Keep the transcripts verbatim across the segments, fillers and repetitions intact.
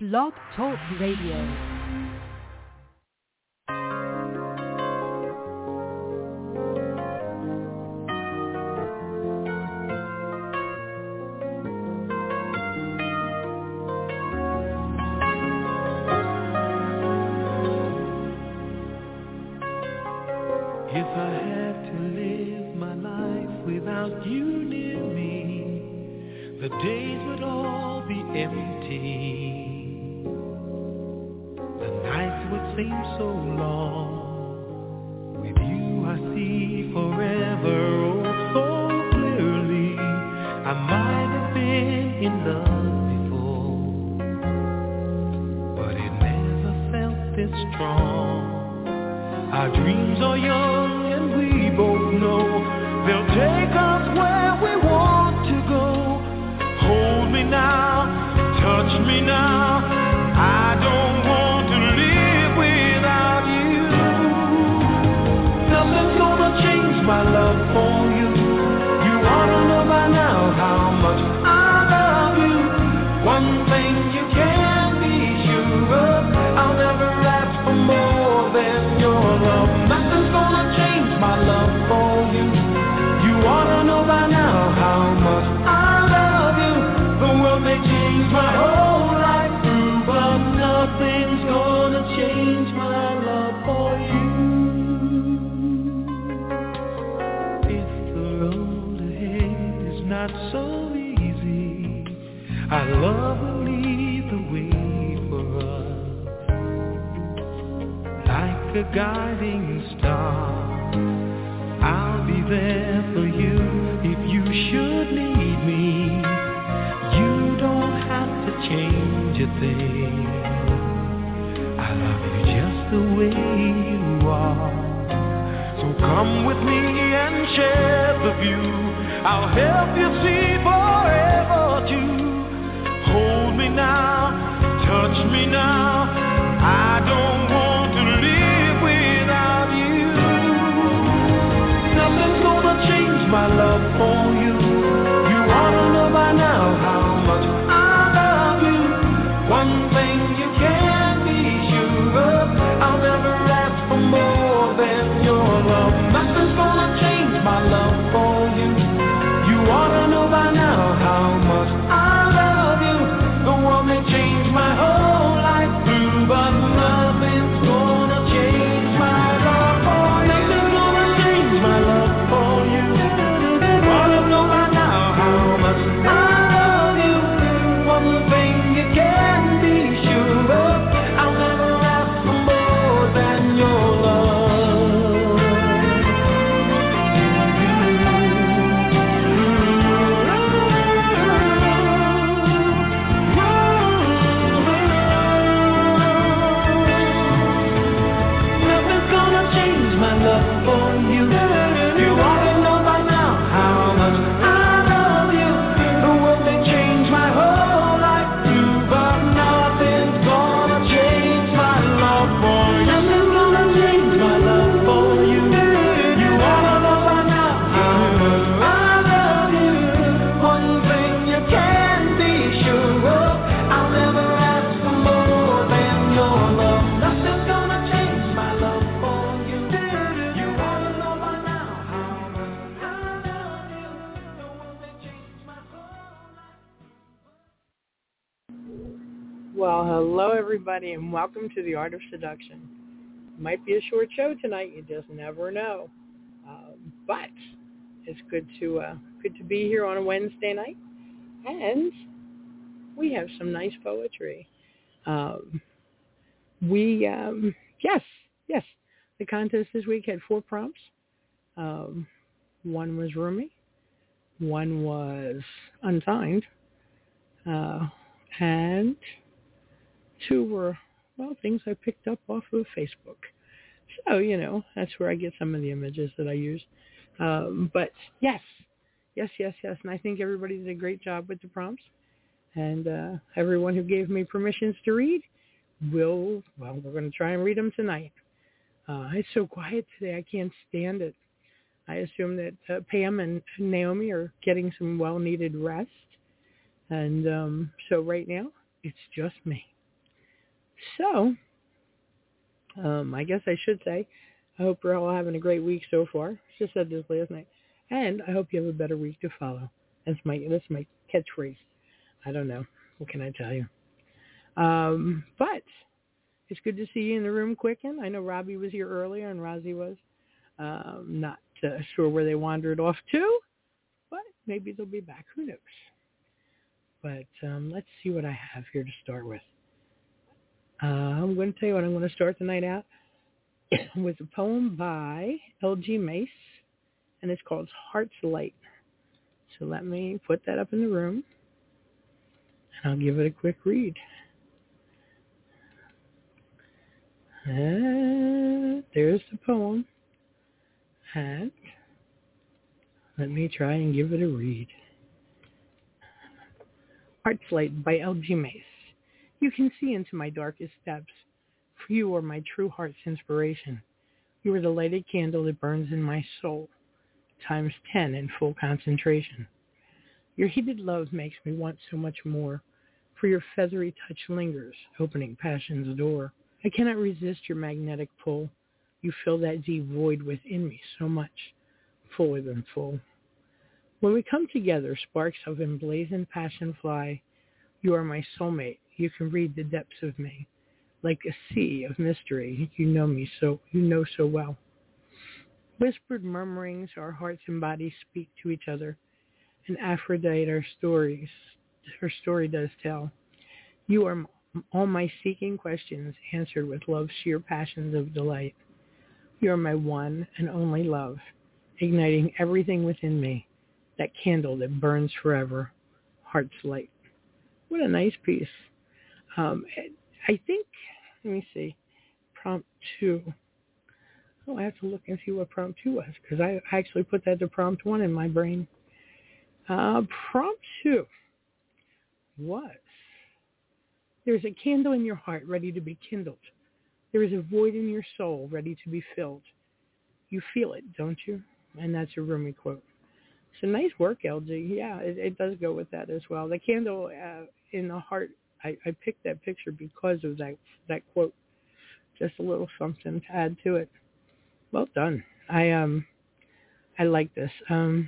Blog Talk Radio. And welcome to The Art of Seduction. Might be a short show tonight, you just never know. Um, but it's good to uh, good to be here on a Wednesday night, and we have some nice poetry. Um, we um, yes, yes, the contest this week had four prompts. Um, one was roomy, one was unsigned, uh, and two were, well, things I picked up off of Facebook. So, you know, that's where I get some of the images that I use. Um, but yes, yes, yes, yes. And I think everybody did a great job with the prompts. And uh, everyone who gave me permissions to read will, well, we're going to try and read them tonight. Uh, it's so quiet today. I can't stand it. I assume that uh, Pam and Naomi are getting some well-needed rest. And um, so right now, it's just me. So, um, I guess I should say, I hope you're all having a great week so far. Just said this last night. And I hope you have a better week to follow. That's my, that's my catchphrase. I don't know. What can I tell you? Um, but it's good to see you in the room, Quicken. I know Robbie was here earlier and Rozzy was. Um, not uh, sure where they wandered off to, but maybe they'll be back. Who knows? But um, let's see what I have here to start with. Uh, I'm going to tell you what I'm going to start the night out with a poem by L G Mace, and it's called Heart's Light. So let me put that up in the room, and I'll give it a quick read. And there's the poem. And let me try and give it a read. Heart's Light by L G Mace. You can see into my darkest depths, for you are my true heart's inspiration. You are the lighted candle that burns in my soul, times ten in full concentration. Your heated love makes me want so much more, for your feathery touch lingers, opening passion's door. I cannot resist your magnetic pull. You fill that deep void within me so much, fuller than full. When we come together, sparks of emblazoned passion fly. You are my soulmate. You can read the depths of me. Like a sea of mystery, you know me so, you know so well. Whispered murmurings, our hearts and bodies speak to each other. And Aphrodite, our stories, her story does tell. You are all my seeking questions answered with love's sheer passions of delight. You are my one and only love, igniting everything within me, that candle that burns forever, Heart's Light. What a nice piece. Um, I think, let me see, prompt two. Oh, I have to look and see what prompt two was, because I actually put that to prompt one in my brain. Uh, prompt two was, there's a candle in your heart ready to be kindled. There is a void in your soul ready to be filled. You feel it, don't you? And that's a Rumi quote. So nice work, L G. Yeah, it, it does go with that as well. The candle uh, in the heart, I, I picked that picture because of that that quote. Just a little something to add to it. Well done. I um, I like this. Um,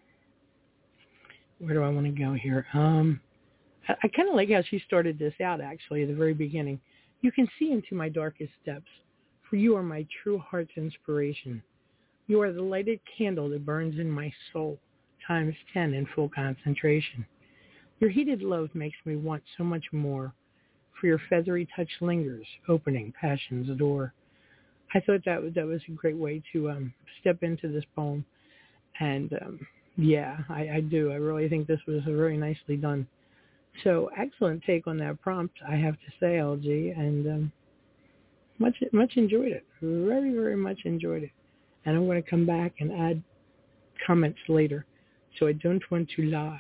where do I want to go here? Um, I, I kind of like how she started this out, actually, at the very beginning. You can see into my darkest depths, for you are my true heart's inspiration. You are the lighted candle that burns in my soul, times ten in full concentration. Your heated love makes me want so much more, for your feathery touch lingers, opening passion's door. I thought that was, that was a great way to um, step into this poem. And, um, yeah, I, I do. I really think this was very nicely done. So excellent take on that prompt, I have to say, L G, and um, much much enjoyed it. Very, very much enjoyed it. And I'm going to come back and add comments later, so I don't want to lie.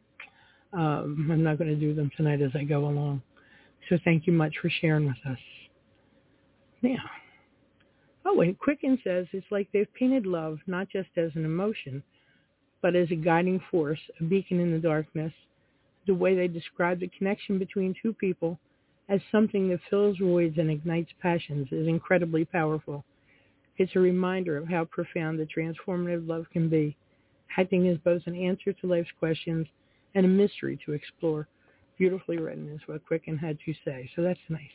Um, I'm not going to do them tonight as I go along. So thank you much for sharing with us. Now, oh, and Quicken says it's like they've painted love not just as an emotion, but as a guiding force, a beacon in the darkness. The way they describe the connection between two people as something that fills voids and ignites passions is incredibly powerful. It's a reminder of how profound the transformative love can be, acting as both an answer to life's questions and a mystery to explore. Beautifully written is what Quicken had to say, so that's nice.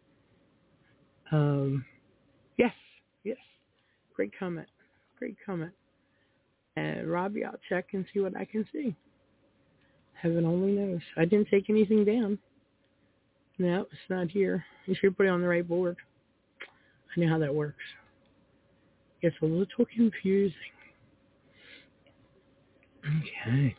Um, yes, yes, great comment, great comment. And Robbie, I'll check and see what I can see. Heaven only knows. I didn't take anything down. No, it's not here. You should put it on the right board. I know how that works. It's a little confusing. Okay.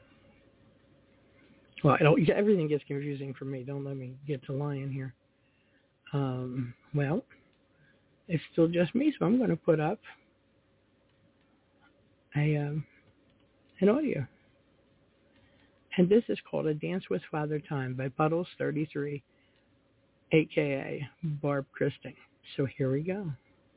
Well, I don't, everything gets confusing for me. Don't let me get to lying here. Um, well, it's still just me, so I'm going to put up a um, an audio. And this is called A Dance with Father Time by Puddles thirty-three, a k a. Barb Christing. So here we go.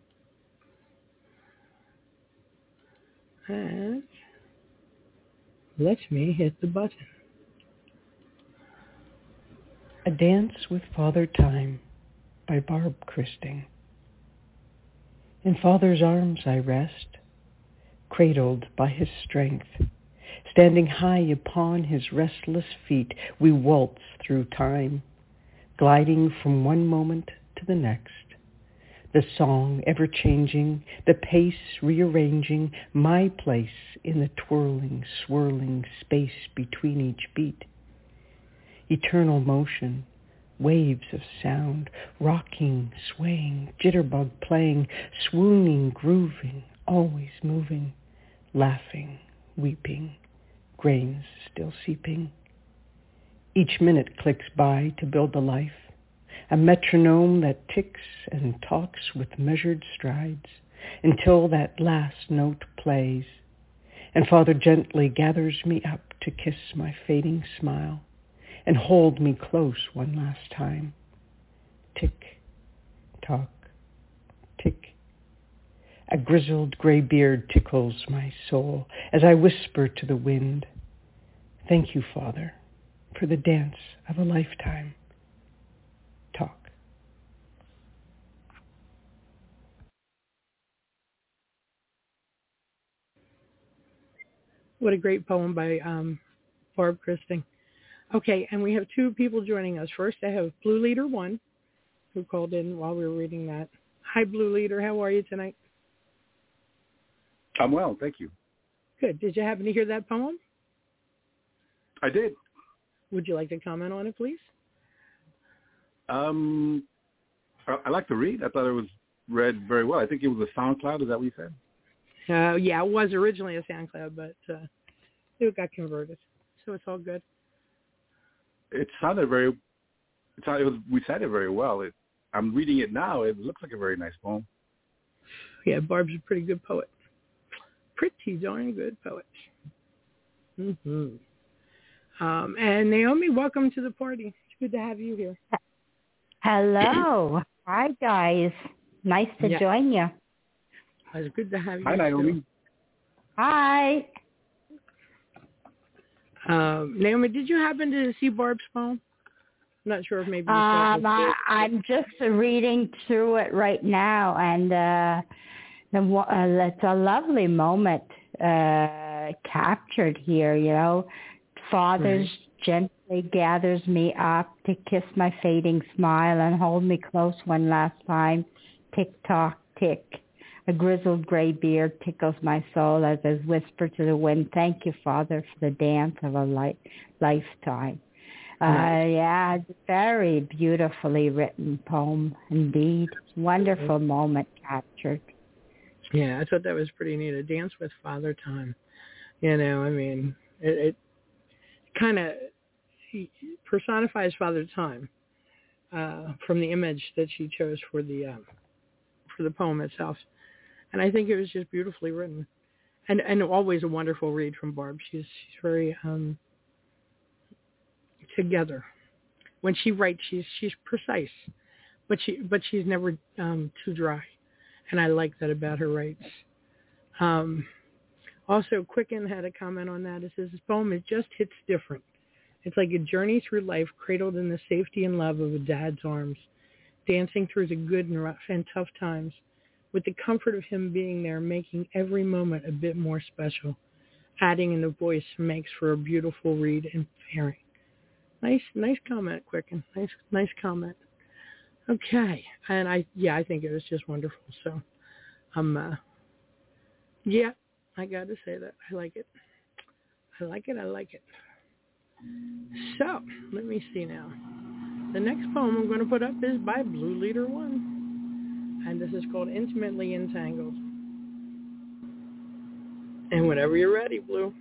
And let me hit the button. A Dance with Father Time by Barb Christing. In Father's arms I rest, cradled by his strength. Standing high upon his restless feet, we waltz through time, gliding from one moment to the next. The song ever-changing, the pace rearranging, my place in the twirling, swirling space between each beat. Eternal motion, waves of sound, rocking, swaying, jitterbug playing, swooning, grooving, always moving, laughing, weeping, grains still seeping. Each minute clicks by to build a life, a metronome that ticks and talks with measured strides until that last note plays, and Father gently gathers me up to kiss my fading smile and hold me close one last time. Tick, tock, tick. A grizzled gray beard tickles my soul as I whisper to the wind, thank you, Father, for the dance of a lifetime. Talk. What a great poem by um, Barb Christing. Okay, and we have two people joining us. First, I have Blue Leader One, who called in while we were reading that. Hi, Blue Leader. How are you tonight? I'm well, thank you. Good. Did you happen to hear that poem? I did. Would you like to comment on it, please? Um, I, I like to read. I thought it was read very well. I think it was a SoundCloud. Is that what you said? Uh, yeah, it was originally a SoundCloud, but uh, it got converted, so it's all good. It sounded very. It sounded, it was, we said it very well. It, I'm reading it now. It looks like a very nice poem. Yeah, Barb's a pretty good poet. Pretty darn good poet. Mm-hmm. Um, and Naomi, welcome to the party. It's good to have you here. Hello. Hi, guys. Nice to yeah. join you. It's good to have you. Hi, Naomi. Too. Hi. Um, Naomi, did you happen to see Barb's poem? I'm not sure if maybe you um, I, I'm just uh, reading through it right now, and uh, the, uh, it's a lovely moment uh, captured here, you know. Father's right. Gently gathers me up to kiss my fading smile and hold me close one last time. Tick-tock, tick. A grizzled gray beard tickles my soul as I whisper to the wind, thank you, Father, for the dance of a li- lifetime. Uh, yeah, very beautifully written poem, indeed. Wonderful moment captured. Yeah, I thought that was pretty neat. A dance with Father Time. You know, I mean, it, it kind of personifies Father Time uh, from the image that she chose for the uh, for the poem itself. And I think it was just beautifully written. And and always a wonderful read from Barb. She's, she's very um, together. When she writes, she's she's precise, but she but she's never um, too dry. And I like that about her writes. Um, also, Quicken had a comment on that. It says, this poem, it just hits different. It's like a journey through life cradled in the safety and love of a dad's arms, dancing through the good and rough and tough times, with the comfort of him being there, making every moment a bit more special. Adding in the voice makes for a beautiful read and pairing. Nice, nice comment, Quicken. Nice, nice comment. Okay, and I, yeah, I think it was just wonderful. So, um, uh, yeah, I got to say that I like it. I like it. I like it. So, let me see now. The next poem I'm going to put up is by Blue Leader One, and this is called Intimately Entangled. And whenever you're ready, Blue.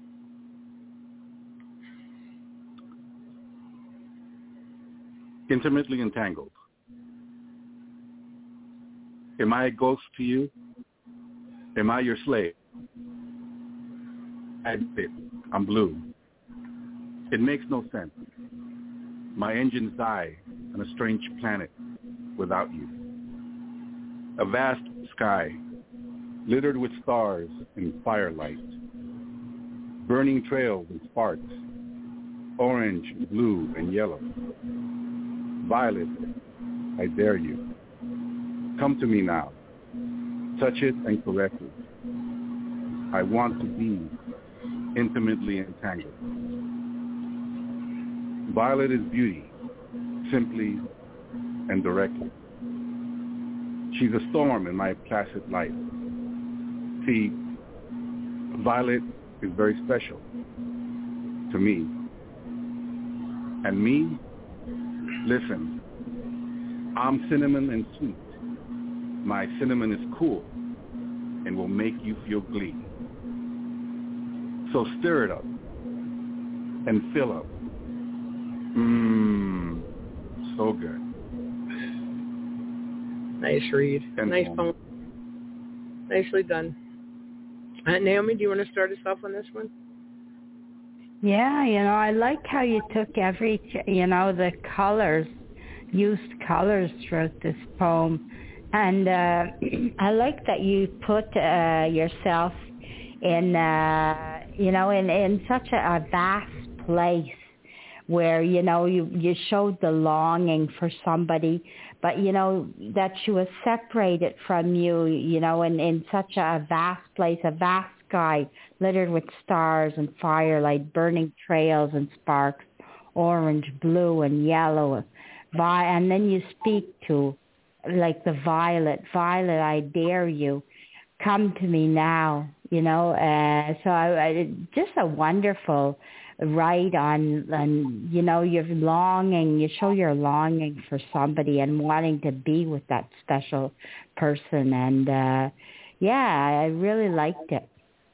Intimately entangled. Am I a ghost to you? Am I your slave? I admit, I'm blue. It makes no sense. My engines die on a strange planet without you. A vast sky littered with stars and firelight, burning trails and sparks, orange, blue, and yellow, violet, I dare you. Come to me now. Touch it and caress it. I want to be intimately entangled. Violet is beauty, simply and directly. She's a storm in my placid life. See, Violet is very special to me. And me, listen, I'm cinnamon and sweet. My cinnamon is cool and will make you feel glee. So stir it up and fill up. Mmm, so good. Nice read. And nice poem. poem. Nicely done. Uh, Naomi, do you want to start us off on this one? Yeah, you know, I like how you took every, you know, the colors, used colors throughout this poem. And uh, I like that you put uh, yourself in, uh, you know, in, in such a, a vast place where, you know, you, you showed the longing for somebody, but, you know, that she was separated from you, you know, in, in such a vast place, a vast sky littered with stars and firelight, burning trails and sparks, orange, blue, and yellow. Vi- and then you speak to, like, the violet, violet, I dare you, come to me now, you know. Uh, so I, I, just a wonderful write on, on, you know, your longing, you show your longing for somebody and wanting to be with that special person. And, uh, yeah, I really liked it.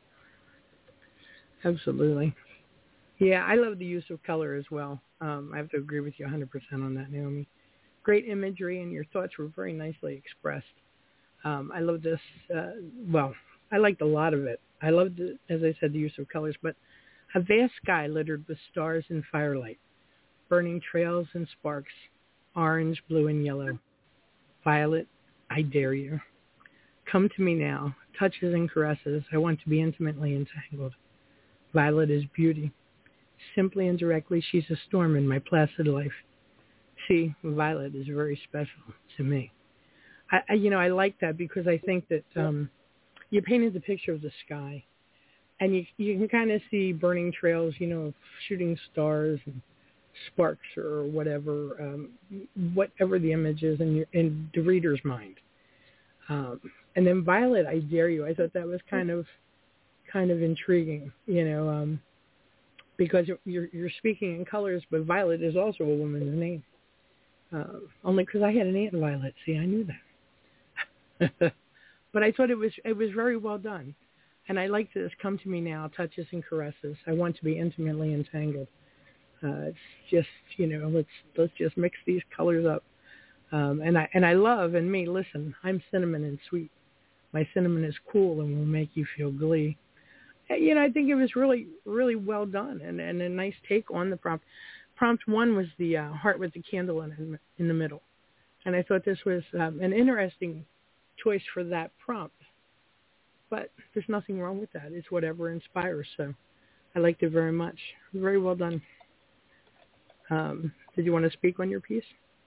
Absolutely. Yeah, I love the use of color as well. Um, I have to agree with you one hundred percent on that, Naomi. Great imagery, and your thoughts were very nicely expressed. Um, I love this. Uh, well, I liked a lot of it. I loved, the, as I said, the use of colors, but a vast sky littered with stars and firelight, burning trails and sparks, orange, blue, and yellow. Violet, I dare you. Come to me now, touches and caresses. I want to be intimately entangled. Violet is beauty. Simply and directly, she's a storm in my placid life. See, Violet is very special to me. I, I you know, I like that because I think that um, you painted the picture of the sky, and you you can kind of see burning trails, you know, shooting stars and sparks or whatever, um, whatever the image is in your in the reader's mind. Um, and then Violet, I dare you. I thought that was kind of kind of intriguing, you know, um, because you're you're speaking in colors, but Violet is also a woman's name. Um, only because I had an Aunt Violet. See, I knew that. But I thought it was it was very well done, and I like this. Come to me now, touches and caresses. I want to be intimately entangled. Uh, it's just, you know, let's let's just mix these colors up. Um, and I and I love, and me, listen, I'm cinnamon and sweet. My cinnamon is cool and will make you feel glee. You know, I think it was really, really well done, and, and a nice take on the prompt. Prompt one was the uh, heart with the candle in, in the middle. And I thought this was um, an interesting choice for that prompt. But there's nothing wrong with that. It's whatever inspires. So I liked it very much. Very well done. Um, did you want to speak on your piece?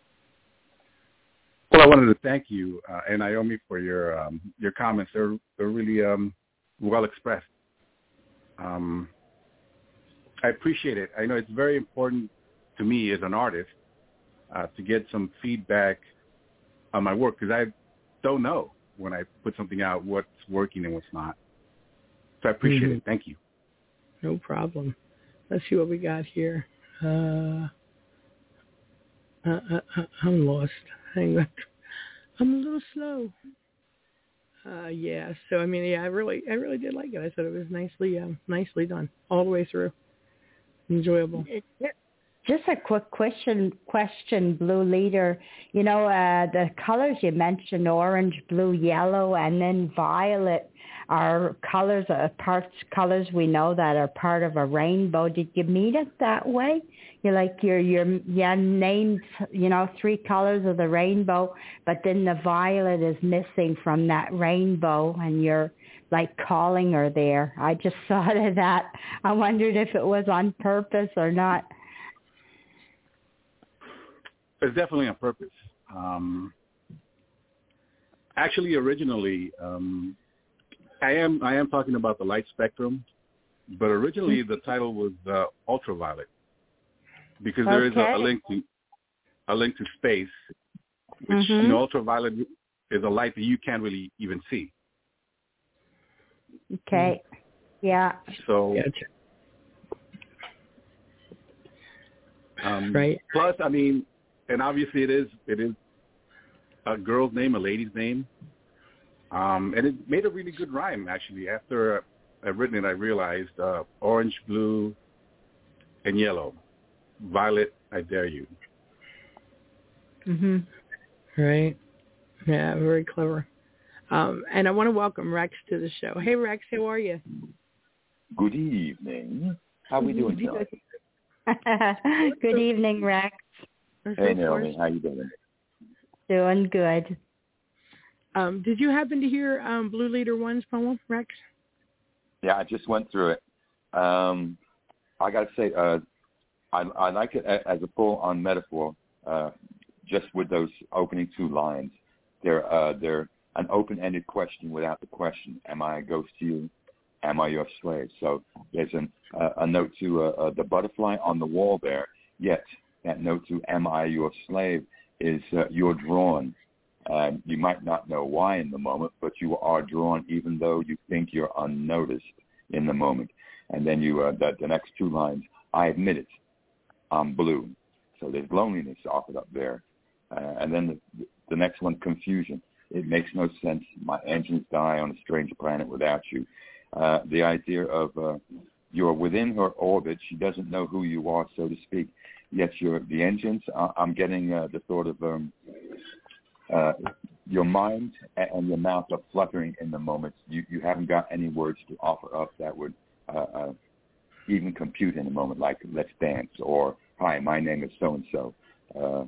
Well, I wanted to thank you uh, and Naomi for your um, your comments. They're they're really um, well expressed. Um, I appreciate it. I know it's very important to me as an artist uh, to get some feedback on my work because I don't know when I put something out what's working and what's not. So I appreciate mm-hmm. it. Thank you. No problem. Let's see what we got here. Uh, uh, uh, uh, I'm lost. Hang on. I'm a little slow. Uh, yeah. So I mean, yeah, I really, I really did like it. I thought it was nicely, um, nicely done all the way through. Enjoyable. Just a quick question, question, Blue Leader. You know, uh, the colors you mentioned, orange, blue, yellow, and then violet, are colors, uh, parts, colors we know that are part of a rainbow. Did you mean it that way? You like you're you're yeah named, you know, three colors of the rainbow, but then the violet is missing from that rainbow, and you're like calling her there. I just thought of that. I wondered if it was on purpose or not. it's definitely on purpose. Um, actually, originally, um, I am I am talking about the light spectrum, but originally the title was uh, ultraviolet, because there okay. is a, a link to a link to space, which mm-hmm. you know, ultraviolet is a light that you can't really even see. Okay. Yeah. So. Gotcha. Um, right. Plus, I mean, and obviously it is it is a girl's name, a lady's name, um, and it made a really good rhyme. Actually, after I've written it, I realized uh, orange, blue, and yellow, violet. I dare you. Mhm. Right. Yeah. Very clever. Um, and I want to welcome Rex to the show. Hey, Rex, how are you? Good evening. How are we doing tonight? Good evening, Rex. Hey, Naomi. How you doing? Doing good. Um, did you happen to hear um, Blue Leader One's poem, Rex? Yeah, I just went through it. Um, I got to say, uh, I, I like it as a full-on metaphor, uh, just with those opening two lines. They're, uh, they're an open-ended question without the question. Am I a ghost to you? Am I your slave? So there's an, uh, a note to uh, uh, the butterfly on the wall there, yet that note to am I your slave is uh, you're drawn. Uh, you might not know why in the moment, but you are drawn even though you think you're unnoticed in the moment. And then you, uh, the, the next two lines, I admit it, I'm blue. So there's loneliness offered up there. Uh, and then the, the next one, confusion. It makes no sense. My engines die on a strange planet without you. Uh, the idea of uh, you're within her orbit. She doesn't know who you are, so to speak. Yet you're, the engines, uh, I'm getting uh, the sort of um, uh, your mind and your mouth are fluttering in the moment. You, you haven't got any words to offer up that would uh, uh, even compute in a moment, like let's dance or hi, my name is so-and-so. Uh,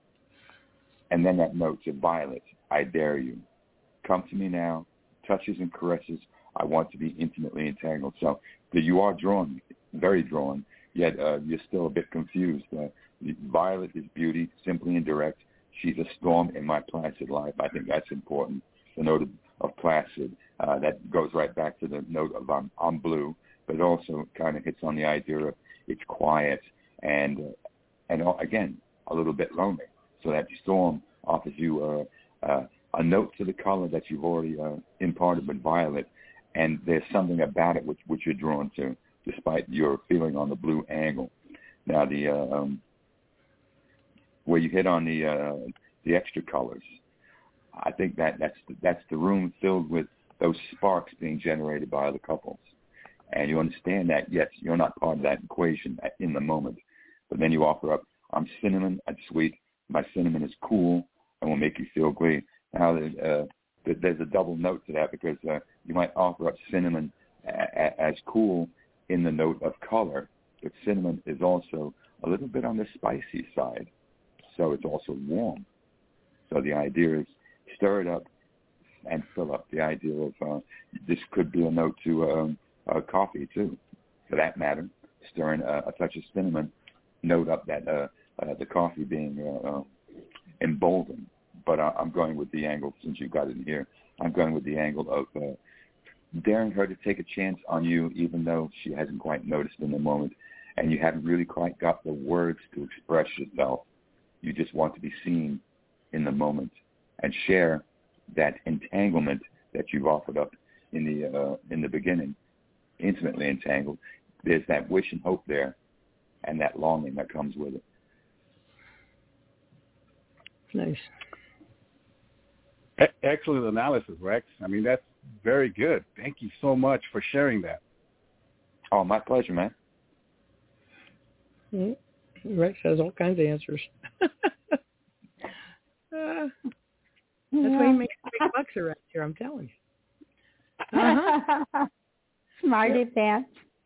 and then that note to Violet, I dare you. Come to me now, touches and caresses. I want to be intimately entangled. So that you are drawn, very drawn, yet uh, you're still a bit confused. Uh, Violet is beauty, simply and direct. She's a storm in my placid life. I think that's important. The note of, of placid, uh, that goes right back to the note of I'm, I'm blue, but it also kind of hits on the idea of it's quiet and, uh, and again, a little bit lonely. So that storm offers you uh, uh, a note to the color that you've already uh, imparted with violet, and there's something about it which, which you're drawn to, despite your feeling on the blue angle. Now, the uh, um, where you hit on the uh, the extra colors, I think that that's the, that's the room filled with those sparks being generated by other couples, and you understand that. Yes, you're not part of that equation in the moment, but then you offer up, I'm cinnamon and sweet. My cinnamon is cool and will make you feel great. Now, uh, there's a double note to that because uh, you might offer up cinnamon a- a- as cool in the note of color, but cinnamon is also a little bit on the spicy side, so it's also warm. So the idea is stir it up and fill up. The idea of uh, this could be a note to um, uh, coffee too, for that matter. Stirring a, a touch of cinnamon, note up that uh, uh, the coffee being uh, uh, emboldened. But I, I'm going with the angle, since you got it in here, I'm going with the angle of uh, daring her to take a chance on you, even though she hasn't quite noticed in the moment, and you haven't really quite got the words to express yourself. You just want to be seen in the moment and share that entanglement that you've offered up in the uh, in the beginning, intimately entangled. There's that wish and hope there, and that longing that comes with it. Nice. E- excellent analysis, Rex. I mean, that's very good. Thank you so much for sharing that. Oh, my pleasure, man. Mm-hmm. Rex has all kinds of answers. uh, that's yeah. why he makes big bucks around here, I'm telling you. Uh-huh. Smarty yep. pants.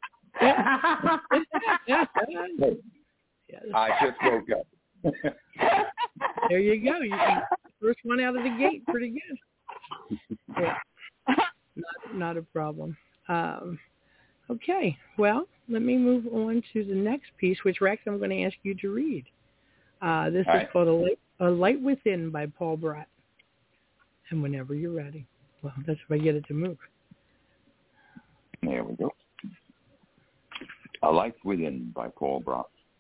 Hey, I just woke up. There you go. You, you, first one out of the gate, pretty good. Yeah. Not, not a problem. Um, okay. Well, let me move on to the next piece, which, Rex, I'm going to ask you to read. Uh, this Hi. is called a light, a light Within by Paul Bratt. And whenever you're ready. Well, that's if I get it to move. There we go. A Light Within by Paul Bratt.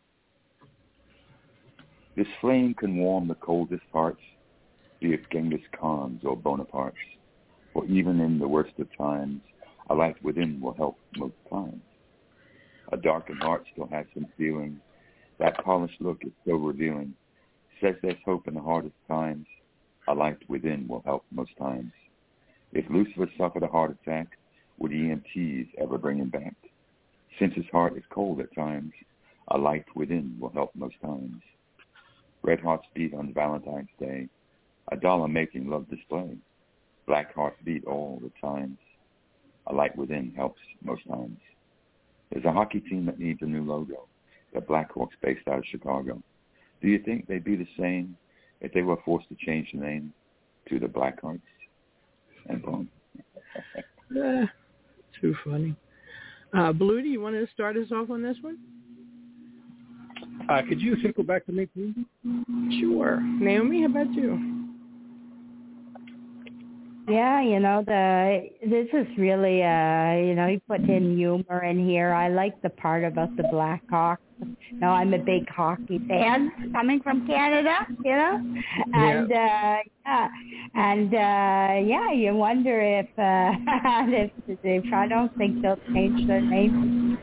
This flame can warm the coldest hearts, be it Genghis Khan's or Bonaparte's, for even in the worst of times, a light within will help most times. A darkened heart still has some feeling. That polished look is so revealing. Says there's hope in the hardest times. A light within will help most times. If Lucifer suffered a heart attack, would E M Ts ever bring him back? Since his heart is cold at times, a light within will help most times. Red hearts beat on Valentine's Day, a dollar-making love display. Black hearts beat all the times. A light within helps most times. There's a hockey team that needs a new logo, the Blackhawks based out of Chicago. Do you think they'd be the same if they were forced to change the name to the Blackhearts? And boom. uh, too funny. Uh, Blue, do you want to start us off on this one? Uh, could you circle back to me, please? Sure. Naomi, how about you? Yeah, you know, the this is really, uh, you know, you put in humor in here. I like the part about the Blackhawks. No, I'm a big hockey fan coming from Canada, you know, and uh, yeah, and uh, yeah, you wonder if, uh, if if I don't think they'll change their name.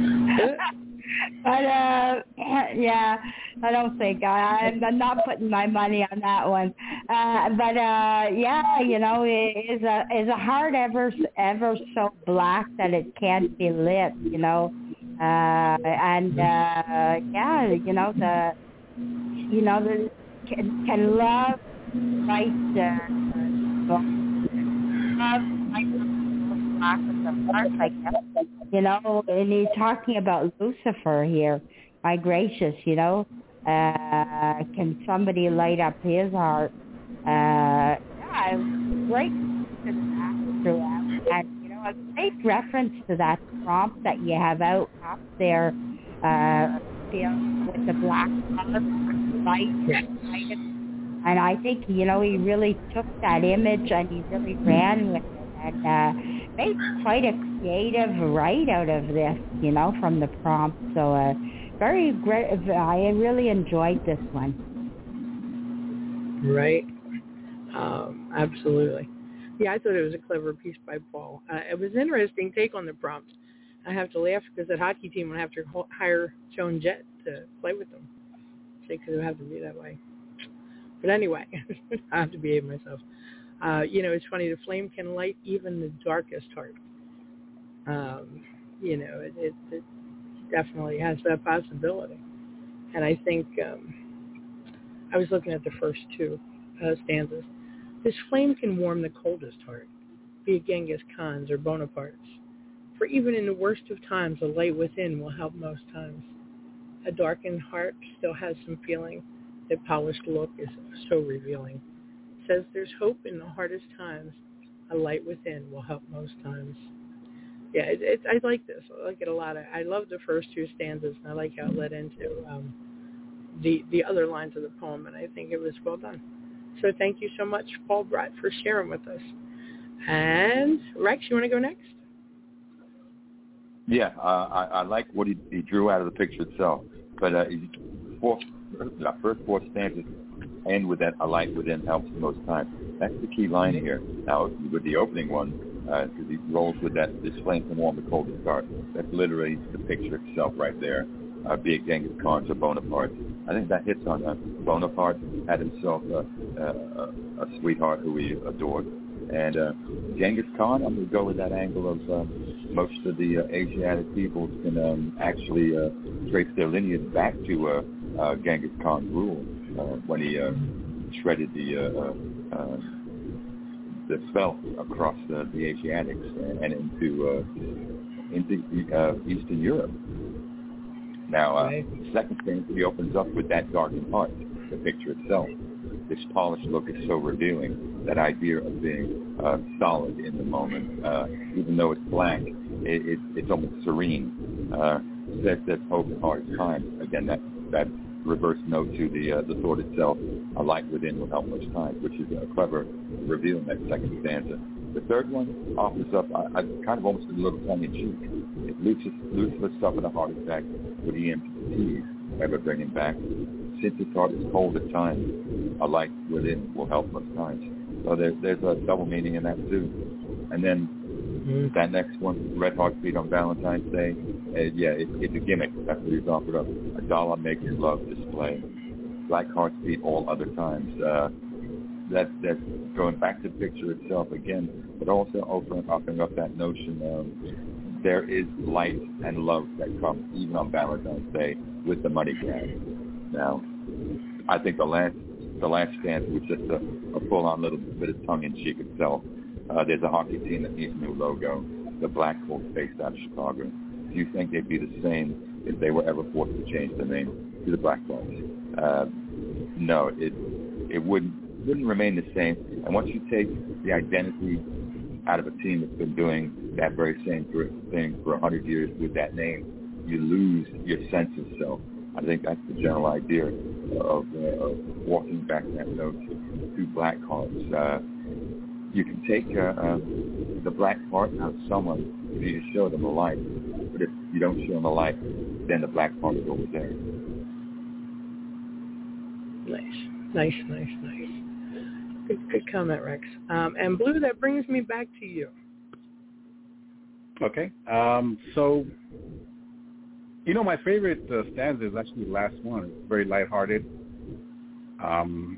But, uh, yeah, I don't think, I, I'm not putting my money on that one. Uh, but, uh, yeah, you know, is a, is a heart ever, ever so black that it can't be lit, you know? Uh, and, uh, yeah, you know, the, you know, the, can, can love right, uh, love right black of the heart, I guess. You know, and he's talking about Lucifer here. My gracious, you know, uh, can somebody light up his heart? Uh, yeah, great throughout. And, you know, a great reference to that prompt that you have out up there, uh, with the black light. And I think, you know, he really took that image and he really ran with it. And uh, made quite a creative write out of this, you know, from the prompt. So uh, very great. I really enjoyed this one. Right. Um, absolutely. Yeah, I thought it was a clever piece by Paul. Uh, it was an interesting take on the prompt. I have to laugh because that hockey team would have to hire Joan Jett to play with them. Because it would have to be that way. But anyway, I have to behave myself. Uh, you know, it's funny, the flame can light even the darkest heart. Um, you know, it, it, it definitely has that possibility. And I think um, I was looking at the first two uh, stanzas. This flame can warm the coldest heart, be it Genghis Khan's or Bonaparte's. For even in the worst of times, a light within will help most times. A darkened heart still has some feeling. The polished look is so revealing. Says there's hope in the hardest times. A light within will help most times. Yeah, it, it, I like this. I like it a lot. I, I love the first two stanzas, and I like how it led into um, the the other lines of the poem, and I think it was well done. So thank you so much, Paul Bratt, for sharing with us. And Rex, you want to go next? Yeah, uh, I, I like what he, he drew out of the picture itself. But uh, four, the first four stanzas end with that a light within helps most times. That's the key line here. Now, with the opening one, because uh, he rolls with that, this flame can warm the coldest heart. That's literally the picture itself right there, uh, be it Genghis Khan's or Bonaparte. I think that hits on that. Bonaparte had himself a, a, a sweetheart who he adored. And uh, Genghis Khan, I'm going to go with that angle of uh, most of the uh, Asiatic peoples can um, actually uh, trace their lineage back to uh, uh, Genghis Khan's rule uh, when he uh, shredded the uh, uh, the spell across uh, the Asiatics and into uh, into uh, Eastern Europe. Now, uh, the second thing, he opens up with that darkened heart, the picture itself. This polished look is so revealing, that idea of being uh, solid in the moment, uh, even though it's black, it, it, it's almost serene. Uh, says that hope in hard times. Again, that, that reverse note to the uh, the thought itself, a light within will help most times, which is a clever reveal in that second stanza. The third one offers up, I, I kind of almost a little tongue-in-cheek. If Lucifer, Lucifer suffered a heart attack with E M Ts, ever bring him back. Since his heart is cold at times, a light within will help most times. So there, there's a double meaning in that too. And then mm-hmm. that next one, Red Heart Feet on Valentine's Day, uh, yeah, it, it's a gimmick. That's what he's offered up. A dollar making love display. Black hearts beat all other times. Uh, that, that's going back to the picture itself again, but also opening, opening up that notion of there is light and love that comes even on Valentine's Day with the money grab. Now, I think the last the last stanza was just a, a full-on little bit of tongue-in-cheek itself. Uh, there's a hockey team that needs a new logo. The Black Colts based out of Chicago. Do you think they'd be the same if they were ever forced to change the name to the Blackhawks? Uh, no, it it wouldn't wouldn't remain the same. And once you take the identity out of a team that's been doing that very same thing for a hundred years with that name, you lose your sense of self. I think that's the general idea of, uh, of walking back that note to black hearts. Uh, you can take uh, uh, the black heart out of someone if you show them a light, but if you don't show them a light, then the black heart is always there. Nice, nice, nice, nice. Good, good comment, Rex. Um, and Blue, that brings me back to you. Okay. Um, so, you know, my favorite uh, stanza is actually the last one. It's very lighthearted. Um,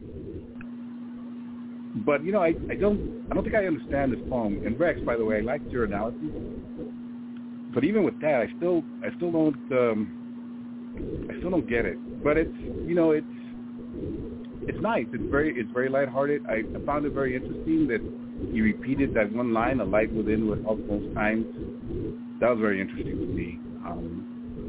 but you know, I, I don't I don't think I understand this poem. And Rex, by the way, I liked your analysis. But even with that, I still I still don't um, I still don't get it. But it's you know it's it's nice. It's very it's very lighthearted. I, I found it very interesting that he repeated that one line, "A light within will help most times." That was very interesting to me. Um,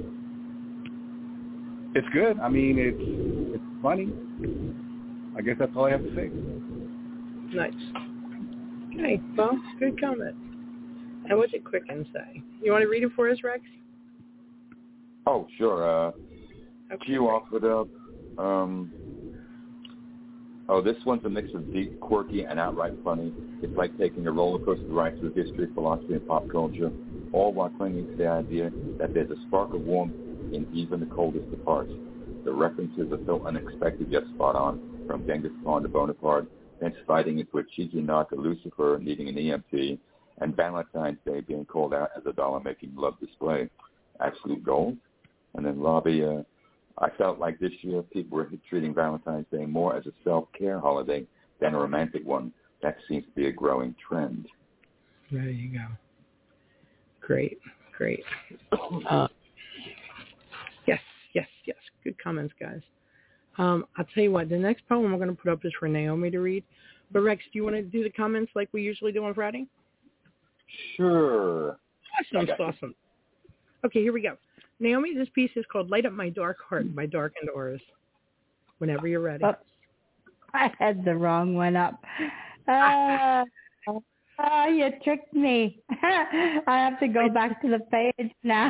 it's good. I mean, it's it's funny. I guess that's all I have to say. Nice. Okay, well, good comment. And what did Quicken say? You want to read it for us, Rex? Oh, sure. Uh, okay. Q offered up. Um, oh, this one's a mix of deep, quirky, and outright funny. It's like taking a roller coaster ride through history, philosophy, and pop culture, all while clinging to the idea that there's a spark of warmth in even the coldest of hearts. The references are so unexpected yet spot on, from Genghis Khan to Bonaparte, Vince fighting into a cheeky nod to Lucifer needing an E M T, and Valentine's Day being called out as a dollar-making love display. Absolute gold. And then Robbie, uh, I felt like this year people were treating Valentine's Day more as a self-care holiday than a romantic one. That seems to be a growing trend. There you go. Great, great. Uh, yes, yes, yes. Good comments, guys. Um, I'll tell you what, the next poem we're going to put up is for Naomi to read. But Rex, do you want to do the comments like we usually do on Friday? Sure. Awesome, awesome. Okay, here we go. Naomi, this piece is called Light Up My Dark Heart by Darkened Auras. Whenever you're ready. Oh, I had the wrong one up. Uh, oh, you tricked me. I have to go back to the page now.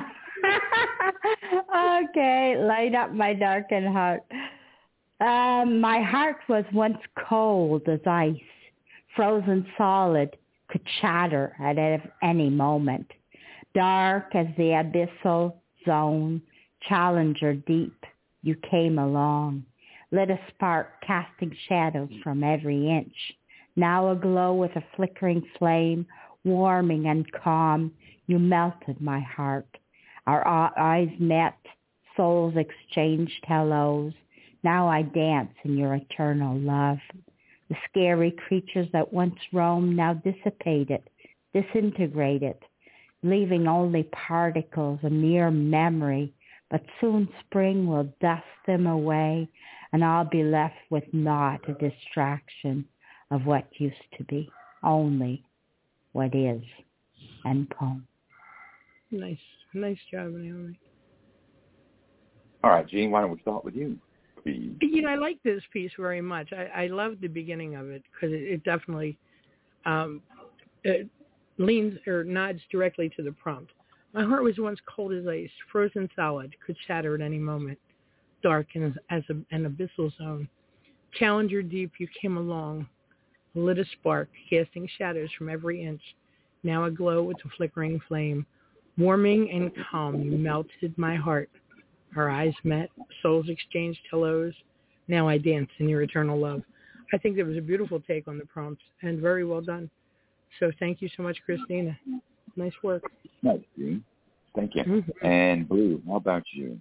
Okay, light up my darkened heart. Um, my heart was once cold as ice, frozen solid, could shatter at any moment. Dark as the abyssal zone, challenger deep, you came along. Lit a spark casting shadows from every inch. Now aglow with a flickering flame, warming and calm, you melted my heart. Our eyes met, souls exchanged hellos. Now I dance in your eternal love. The scary creatures that once roamed now dissipated, disintegrated, leaving only particles, a mere memory. But soon spring will dust them away, and I'll be left with not a distraction of what used to be, only what is. End poem. Nice. Nice job, Naomi. All right, Gene, why don't we start with you, please? You know, I like this piece very much. I, I love the beginning of it because it, it definitely um, it leans or nods directly to the prompt. My heart was once cold as ice, frozen solid, could shatter at any moment. dark and as a, an abyssal zone. Challenger deep, you came along, lit a spark, casting shadows from every inch, now aglow with a flickering flame. Warming and calm, you melted my heart. Our eyes met, souls exchanged hellos. Now I dance in your eternal love. I think that was a beautiful take on the prompts and very well done. So thank you so much, Christina. Nice work. Nice, Dean. Thank you. Mm-hmm. And Blue, how about you?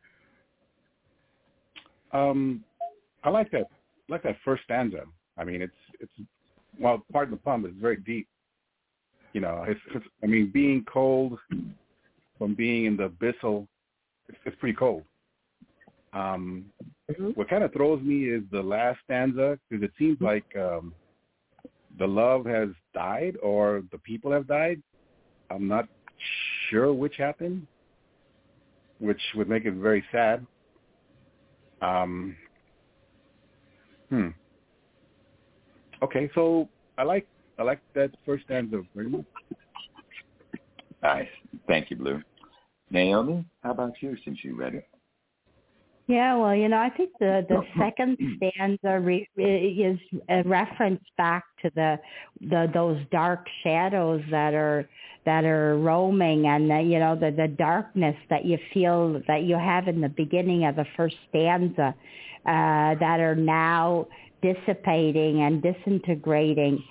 Um, I like that. I like that first stanza. I mean, it's it's well, pardon the pun, but it's very deep. You know, it's, it's I mean, being cold from being in the abyssal, it's, it's pretty cold. Um, mm-hmm. What kind of throws me is the last stanza because it seems like um, the love has died or the people have died. I'm not sure which happened, which would make it very sad. Um, hmm. Okay, so I like I like that first stanza very much. Nice. Thank you, Blue. Naomi, how about you since you read it? Yeah, well, you know, I think the, the second stanza re, is a reference back to the the those dark shadows that are that are roaming, and the, you know the, the darkness that you feel that you have in the beginning of the first stanza uh, that are now dissipating and disintegrating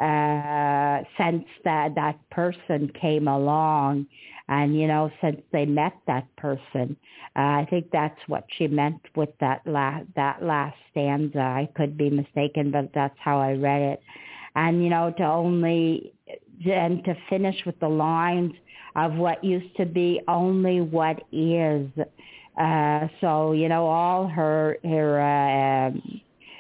uh, since that that person came along. And, you know, since they met that person, uh, I think that's what she meant with that, la- that last stanza. I could be mistaken, but that's how I read it. And, you know, to only, and to finish with the lines of what used to be only what is. Uh, so, you know, all her, her, uh, um,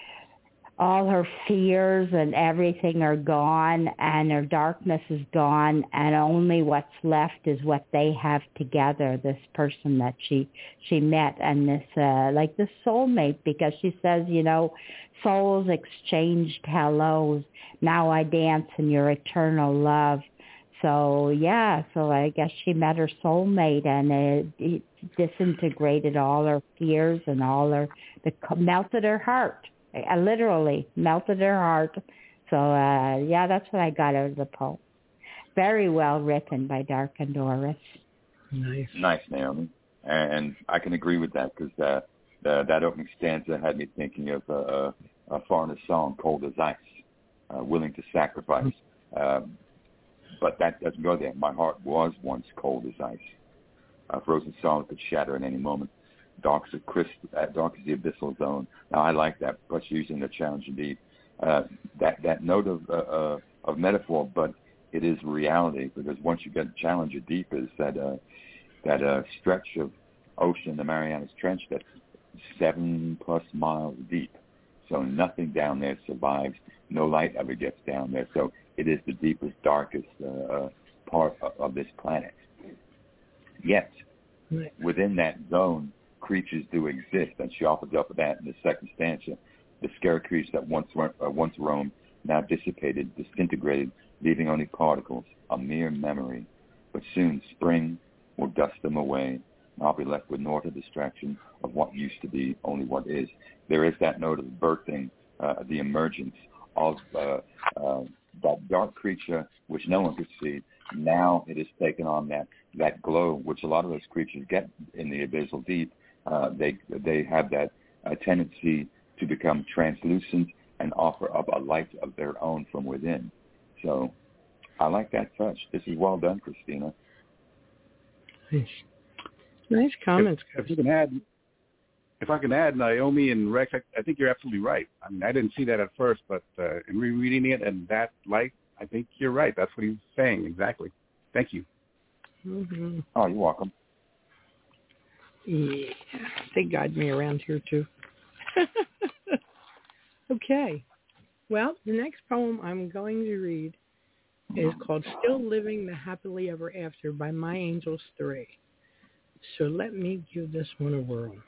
all her fears and everything are gone, and her darkness is gone, and only what's left is what they have together, this person that she she met, and this, uh, like this soulmate, because she says, you know, souls exchanged hellos, now I dance in your eternal love. So, yeah, so I guess she met her soulmate, and it, it disintegrated all her fears and all her, it melted her heart. I literally melted her heart. So, uh, yeah, that's what I got out of the poem. Very well written by Darken Doris. Nice. Nice, Naomi. And I can agree with that because uh, the, that opening stanza had me thinking of uh, a foreigner song, Cold as Ice, uh, Willing to Sacrifice. Um, but that doesn't go there. My heart was once cold as ice. A frozen solid could shatter at any moment. Dark as, crisp, uh, dark as the abyssal zone. Now, I like that, plus using the challenge indeed. Uh, that, that note of, uh, uh, of metaphor, but it is reality, because once you get Challenger Deep is that, uh, that uh, stretch of ocean, the Marianas Trench, that's seven plus miles deep. So nothing down there survives. No light ever gets down there. So it is the deepest, darkest uh, part of, of this planet. Yet, within that zone, creatures do exist, and she offers up that in the second stanza. The scary creatures that once uh, once roamed, now dissipated, disintegrated, leaving only particles, a mere memory. But soon spring will dust them away, and I'll be left with naught of distraction of what used to be, only what is. There is that note of birthing, uh, the emergence of uh, uh, that dark creature which no one could see. Now it has taken on that, that glow, which a lot of those creatures get in the abyssal deep. Uh, they they have that uh, tendency to become translucent and offer up a light of their own from within. So I like that touch. This is well done, Christina. Nice, nice comments. If, if you can add, if I can add, Naomi and Rex, I, I think you're absolutely right. I mean, I didn't see that at first, but uh, in rereading it and that light, I think you're right. That's what he's saying exactly. Thank you. Mm-hmm. Oh, you're welcome. Yeah, they guide me around here too. Okay. Well, the next poem I'm going to read is called Still Living the Happily Ever After by My Angels three. So let me give this one a whirl.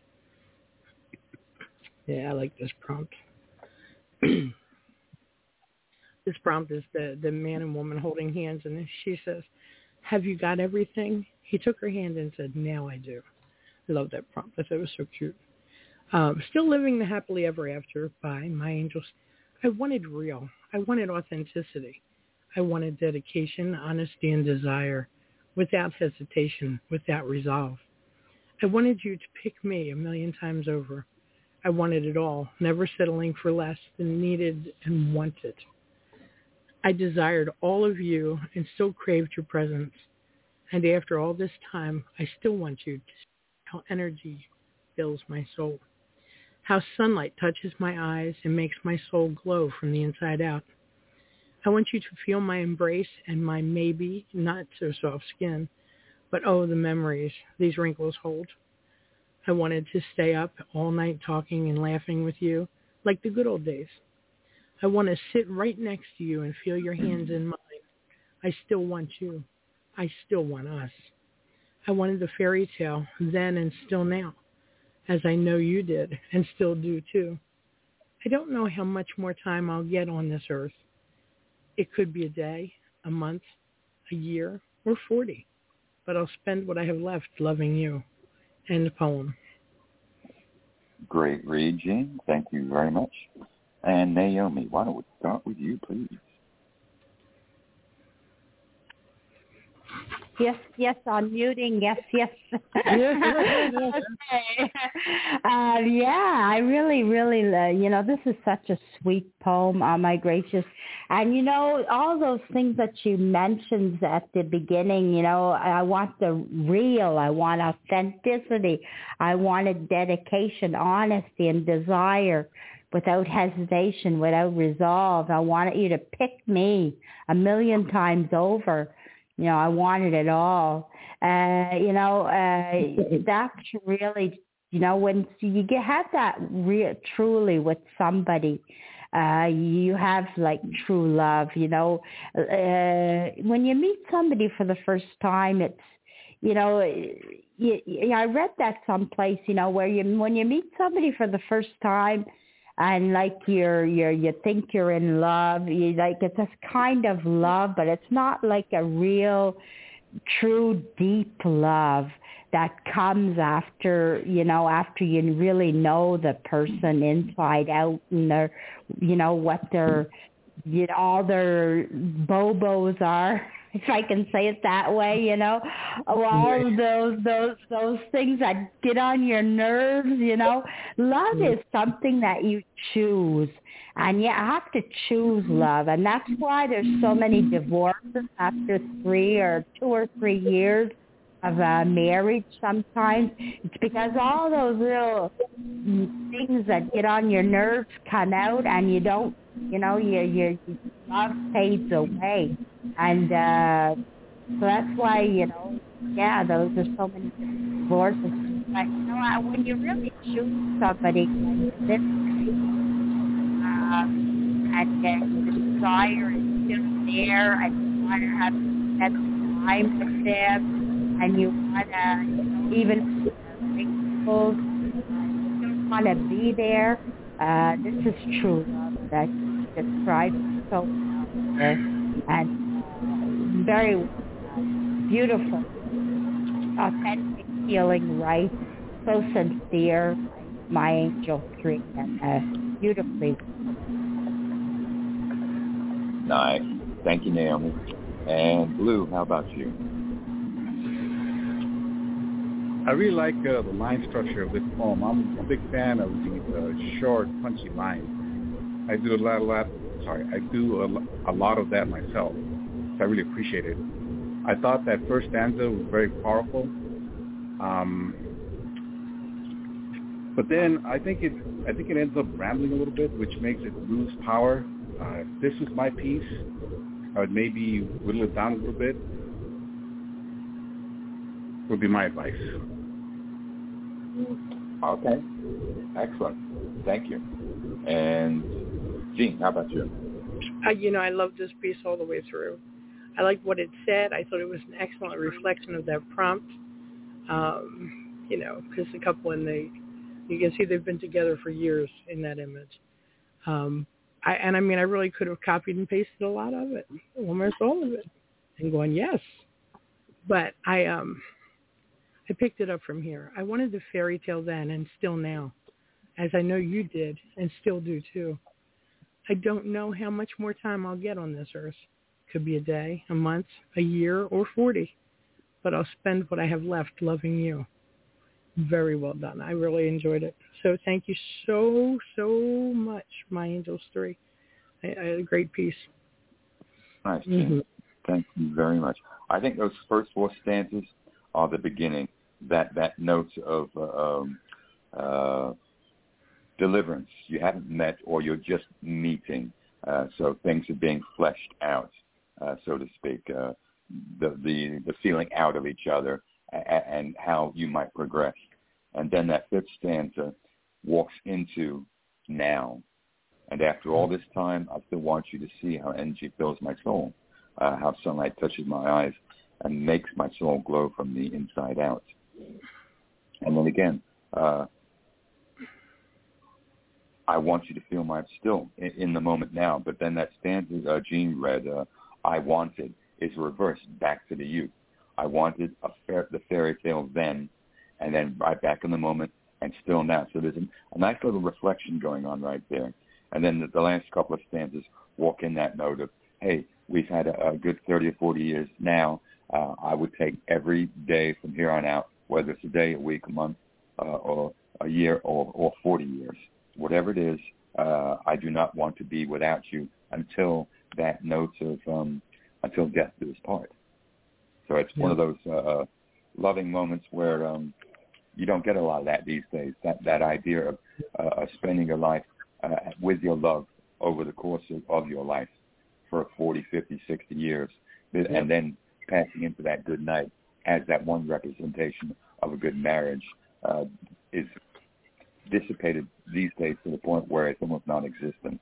Yeah, I like this prompt. This prompt is the, the man and woman holding hands, and she says, "Have you got everything?" He took her hand and said, "Now I do. I love that prompt. I thought it was so cute. Um, still living the happily ever after by My Angels. I wanted real. I wanted authenticity. I wanted dedication, honesty, and desire, without hesitation, without resolve. I wanted you to pick me a million times over. I wanted it all, never settling for less than needed and wanted. I desired all of you and still craved your presence. And after all this time, I still want you to see how energy fills my soul, how sunlight touches my eyes and makes my soul glow from the inside out. I want you to feel my embrace and my maybe not so soft skin, but oh, the memories these wrinkles hold. I wanted to stay up all night talking and laughing with you like the good old days. I want to sit right next to you and feel your hands in mine. I still want you. I still want us. I wanted the fairy tale then and still now, as I know you did and still do too. I don't know how much more time I'll get on this earth. It could be a day, a month, a year, or forty, but I'll spend what I have left loving you. End poem. Great read, Jean. Thank you very much. And Naomi, why don't we start with you, please? Yes, yes, I'm muting. Yes, yes. Okay. Uh, yeah, I really, really, uh, you know, this is such a sweet poem, oh my gracious. And, you know, all those things that you mentioned at the beginning, you know, I want the real, I want authenticity, I wanted dedication, honesty, and desire without hesitation, without resolve. I wanted you to pick me a million times over. You know, I wanted it all. Uh, you know, uh, that's really, you know, when you get, have that real, truly with somebody, uh, you have like true love, you know. Uh, when you meet somebody for the first time, it's, you know, you, you, I read that someplace, you know, where you, when you meet somebody for the first time, and like you're, you're, you think you're in love, you like it's this kind of love, but it's not like a real, true, deep love that comes after, you know, after you really know the person inside out and their, you know, what their, you know, all their bobos are, if I can say it that way, you know, all of those, those, those things that get on your nerves, you know. Love is something that you choose, and you have to choose love, and that's why there's so many divorces after three or two or three years of uh, marriage sometimes. It's because all those little things that get on your nerves come out, and you don't, you know, your your love fades away, and uh, so that's why, you know, yeah, those are so many divorces. But you know, when you really choose somebody, this, um, and uh, the desire is still there, and you want to have that time with them, and you want to, you know, even wrinkles, you want to be there. Uh, this is true love that describes so well, and uh, very uh, beautiful, authentic, feeling right, so sincere. My Angel three, and uh, beautifully. Nice. Thank you, Naomi. And Blue, how about you? I really like uh, the line structure of this poem. I'm a big fan of these uh, short, punchy lines. I do a lot, a lot. Sorry, I do a, a lot of that myself. So I really appreciate it. I thought that first stanza was very powerful, um, but then I think it, I think it ends up rambling a little bit, which makes it lose power. Uh, if this was my piece, I would maybe whittle it down a little bit. Would be my advice. Okay. Excellent. Thank you. And Jean, how about you? Uh, you know, I love this piece all the way through. I liked what it said. I thought it was an excellent reflection of that prompt. Um, you know, because the couple in the, you can see they've been together for years in that image. Um, I, and I mean, I really could have copied and pasted a lot of it, almost all of it, and going, yes. But I, um, I picked it up from here. I wanted the fairy tale then and still now, as I know you did and still do too. I don't know how much more time I'll get on this earth. Could be a day, a month, a year, or forty. But I'll spend what I have left loving you. Very well done. I really enjoyed it. So thank you so, so much, My Angels three. I, I had a great piece. Nice, mm-hmm. Thank you very much. I think those first four stanzas are the beginning. That that note of uh, um, uh, deliverance. You haven't met, or you're just meeting. Uh, so things are being fleshed out, uh, so to speak. Uh, the, the the feeling out of each other and, and how you might progress. And then that fifth stanza walks into now. And after all this time, I still want you to see how energy fills my soul, uh, how sunlight touches my eyes and makes my soul glow from the inside out. And then again, uh, I want you to feel my still in, in the moment now. But then that stanza uh, Jean read, uh, I wanted, is reversed back to the youth. I wanted a fair, the fairy tale then, and then right back in the moment, and still now. So there's a, a nice little reflection going on right there. And then the, the last couple of stanzas walk in that note of, hey, we've had a, a good thirty or forty years now. Uh, I would take every day from here on out, whether it's a day, a week, a month, uh, or a year, or, or forty years. Whatever it is, uh, I do not want to be without you until that note of, um, until death do us part. So it's yeah. one of those uh, loving moments where um, you don't get a lot of that these days, that, that idea of, uh, of spending your life uh, with your love over the course of, of your life for forty, fifty, sixty years, yeah. and then passing into that good night as that one representation of a good marriage uh, is dissipated these days to the point where it's almost non-existent.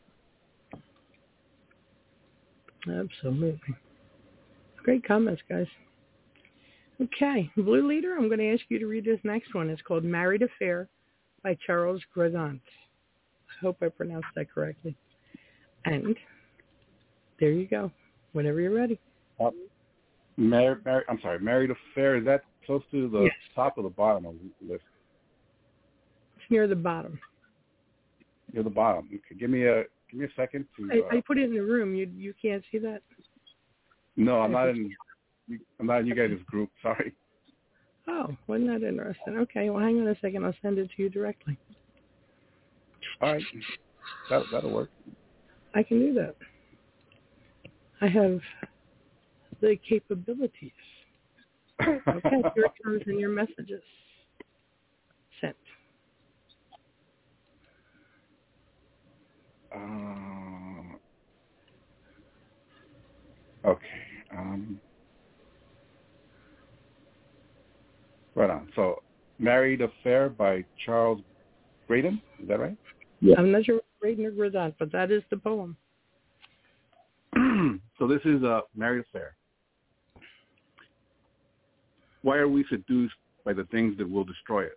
Absolutely. Great comments, guys. Okay, Blue Leader, I'm going to ask you to read this next one. It's called Married Affair by Charles Gradant. I hope I pronounced that correctly. And there you go, whenever you're ready. Uh, Mar- Mar- I'm sorry, Married Affair, is that close to the yes. top or the bottom of the list? It's near the bottom. Near the bottom. Okay, give me a give me a second to. I, uh, I put it in the room. You you can't see that. No, I'm not in. I'm not in you guys' group. Sorry. Oh, wasn't that interesting? Okay, well, hang on a second. I'll send it to you directly. All right, that that'll work. I can do that. I have the capabilities. Okay, here it comes in your messages. Sent. Uh, okay. Um, right on. So, Married Affair by Charles Gradant. Is that right? Yeah. I'm not sure Gradant or Gradant, but that is the poem. So this is a Married Affair. Why are we seduced by the things that will destroy us?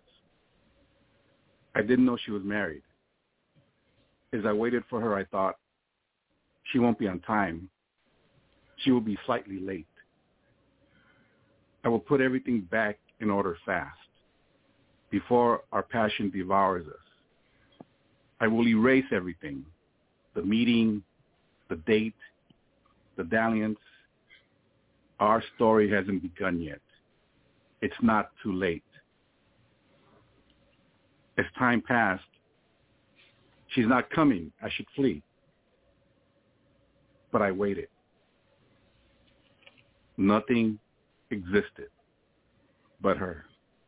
I didn't know she was married. As I waited for her, I thought, she won't be on time. She will be slightly late. I will put everything back in order fast before our passion devours us. I will erase everything, the meeting, the date, the dalliance. Our story hasn't begun yet. It's not too late. As time passed, she's not coming. I should flee. But I waited. Nothing existed but her.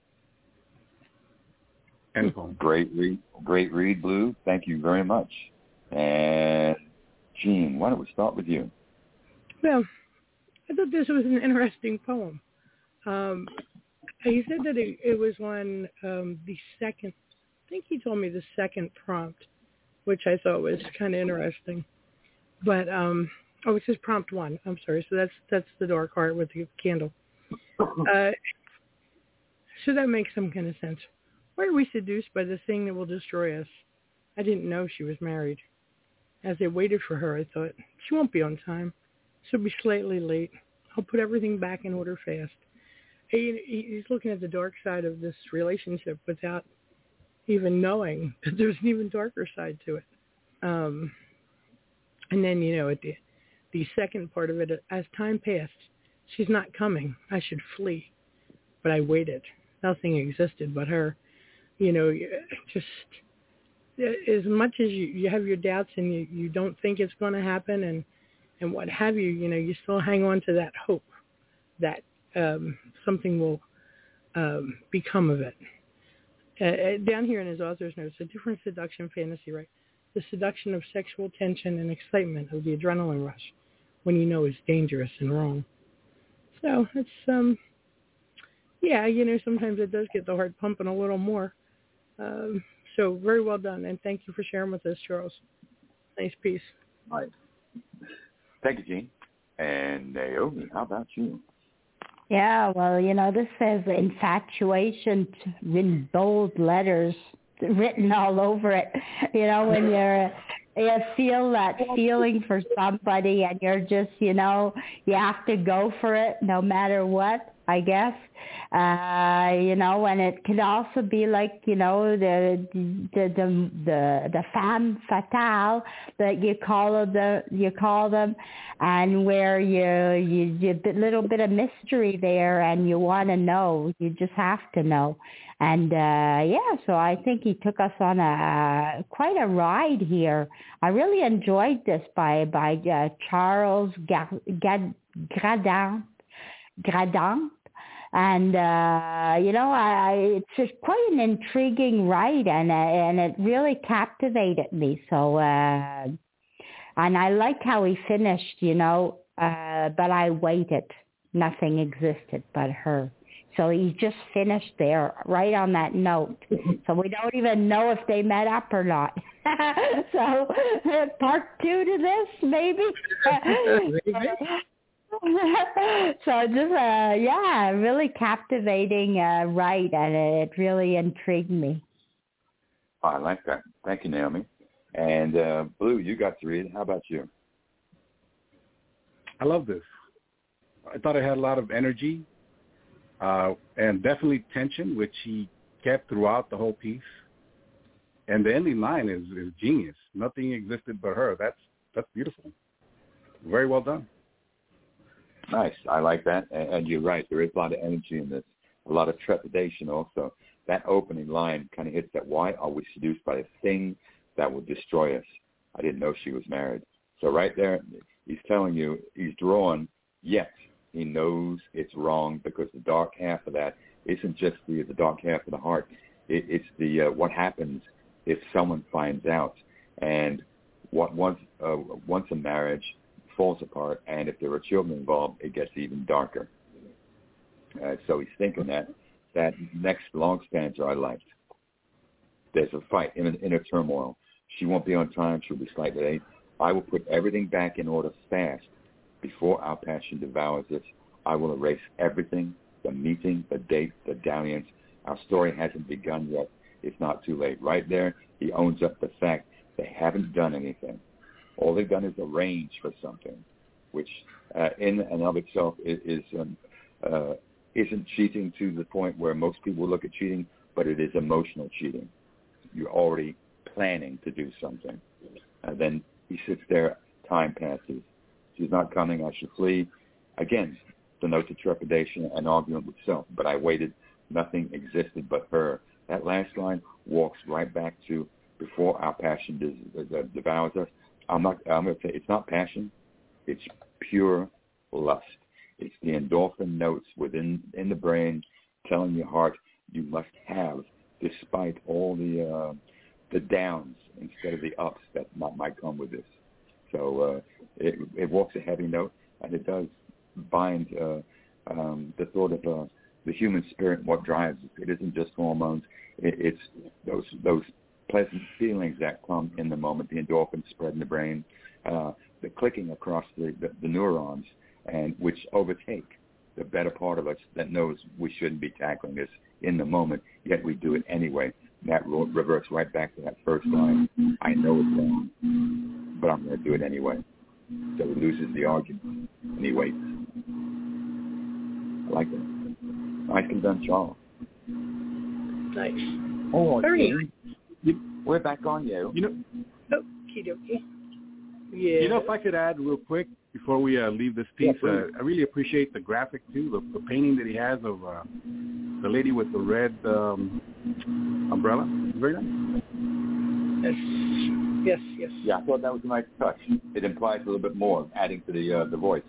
End poem. Great read, great read, Blue. Thank you very much. And Jean, why don't we start with you? Well, I thought this was an interesting poem. Um, he said that it, it was on um, the second, I think he told me the second prompt, which I thought was kind of interesting. But, um, oh, it says prompt one. I'm sorry. So that's that's the dark heart with the candle. Uh, so that makes some kind of sense. Why are we seduced by the thing that will destroy us? I didn't know she was married. As I waited for her, I thought, she won't be on time. She'll be slightly late. I'll put everything back in order fast. he, he's looking at the dark side of this relationship without even knowing that there's an even darker side to it. Um, and then, you know, at the, the second part of it, as time passed, she's not coming. I should flee. But I waited. Nothing existed but her. You know, just as much as you, you have your doubts and you, you don't think it's going to happen and, and what have you, you know, you still hang on to that hope that um, something will um, become of it. Uh, down here in his author's notes, a different seduction fantasy, right? The seduction of sexual tension and excitement of the adrenaline rush when you know it's dangerous and wrong. So it's, um, yeah, you know, sometimes it does get the heart pumping a little more. Um, so very well done, and thank you for sharing with us, Charles. Nice piece. All right. Thank you, Jean. And Naomi, how about you? Yeah, well, you know, this says infatuation in bold letters written all over it. You know, when you're, you feel that feeling for somebody and you're just, you know, you have to go for it no matter what, I guess. Uh, you know, and it can also be like, you know, the the the the, the femme fatale that you call the you call them, and where you you, you a little bit of mystery there, and you want to know, you just have to know, and uh, yeah, so I think he took us on a quite a ride here. I really enjoyed this by by uh, Charles Gradin Gradin. And, uh, you know, I, I, it's just quite an intriguing ride, and uh, and it really captivated me. So, uh, and I like how he finished, you know, uh, but I waited. Nothing existed but her. So he just finished there, right on that note. So we don't even know if they met up or not. So part two to this, maybe? Maybe. So just, uh, yeah, really captivating uh, ride, and it really intrigued me. Oh, I like that. Thank you, Naomi. And uh, Blue, you got to read. How about you? I love this. I thought it had a lot of energy uh, and definitely tension, which he kept throughout the whole piece. And the ending line is, is genius. Nothing existed but her. That's that's beautiful. Very well done. Nice. I like that. And, and you're right. There is a lot of energy in this, a lot of trepidation also. That opening line kind of hits that, why are we seduced by a thing that will destroy us? I didn't know she was married. So right there, he's telling you he's drawn, yes, he knows it's wrong, because the dark half of that isn't just the, the dark half of the heart. It, it's the uh, what happens if someone finds out. And what once, uh, once a marriage falls apart, and if there are children involved, it gets even darker. Uh, so he's thinking that that next long stanza I liked. There's a fight, in inner turmoil. She won't be on time. She'll be slightly late. I will put everything back in order fast before our passion devours us. I will erase everything, the meeting, the date, the dalliance. Our story hasn't begun yet. It's not too late. Right there, he owns up the fact they haven't done anything. All they've done is arrange for something, which uh, in and of itself is, is um, uh, isn't cheating to the point where most people look at cheating, but it is emotional cheating. You're already planning to do something. And then he sits there, time passes. She's not coming, I should flee. Again, the note of trepidation and argument with self, but I waited, nothing existed but her. That last line walks right back to before our passion devours us. I'm not. I'm going to say it's not passion. It's pure lust. It's the endorphin notes within in the brain telling your heart you must have, despite all the uh, the downs instead of the ups that might, might come with this. So uh, it, it walks a heavy note, and it does bind uh, um, the thought of uh, the human spirit and what drives it. It isn't just hormones. It, it's those those pleasant feelings that come in the moment, the endorphins spread in the brain, uh, the clicking across the, the, the neurons, and which overtake the better part of us that knows we shouldn't be tackling this in the moment, yet we do it anyway. And that reverts right back to that first line. I know it's wrong, but I'm going to do it anyway. So he loses the argument, and he waits. I like that. Nicely done, Charles. Nice. Oh, Very Jane, you, we're back on you. You know, okie dokie. Yeah. you know, if I could add real quick before we uh, leave this piece, Yeah, uh, I really appreciate the graphic too, the, the painting that he has of uh, the lady with the red um, umbrella. Very nice. Yes. Yes. Yes. Yeah, I thought that was a nice touch. It implies a little bit more, adding to the uh, the voice.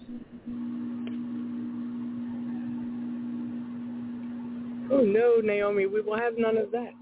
Oh no, Naomi, we will have none of that.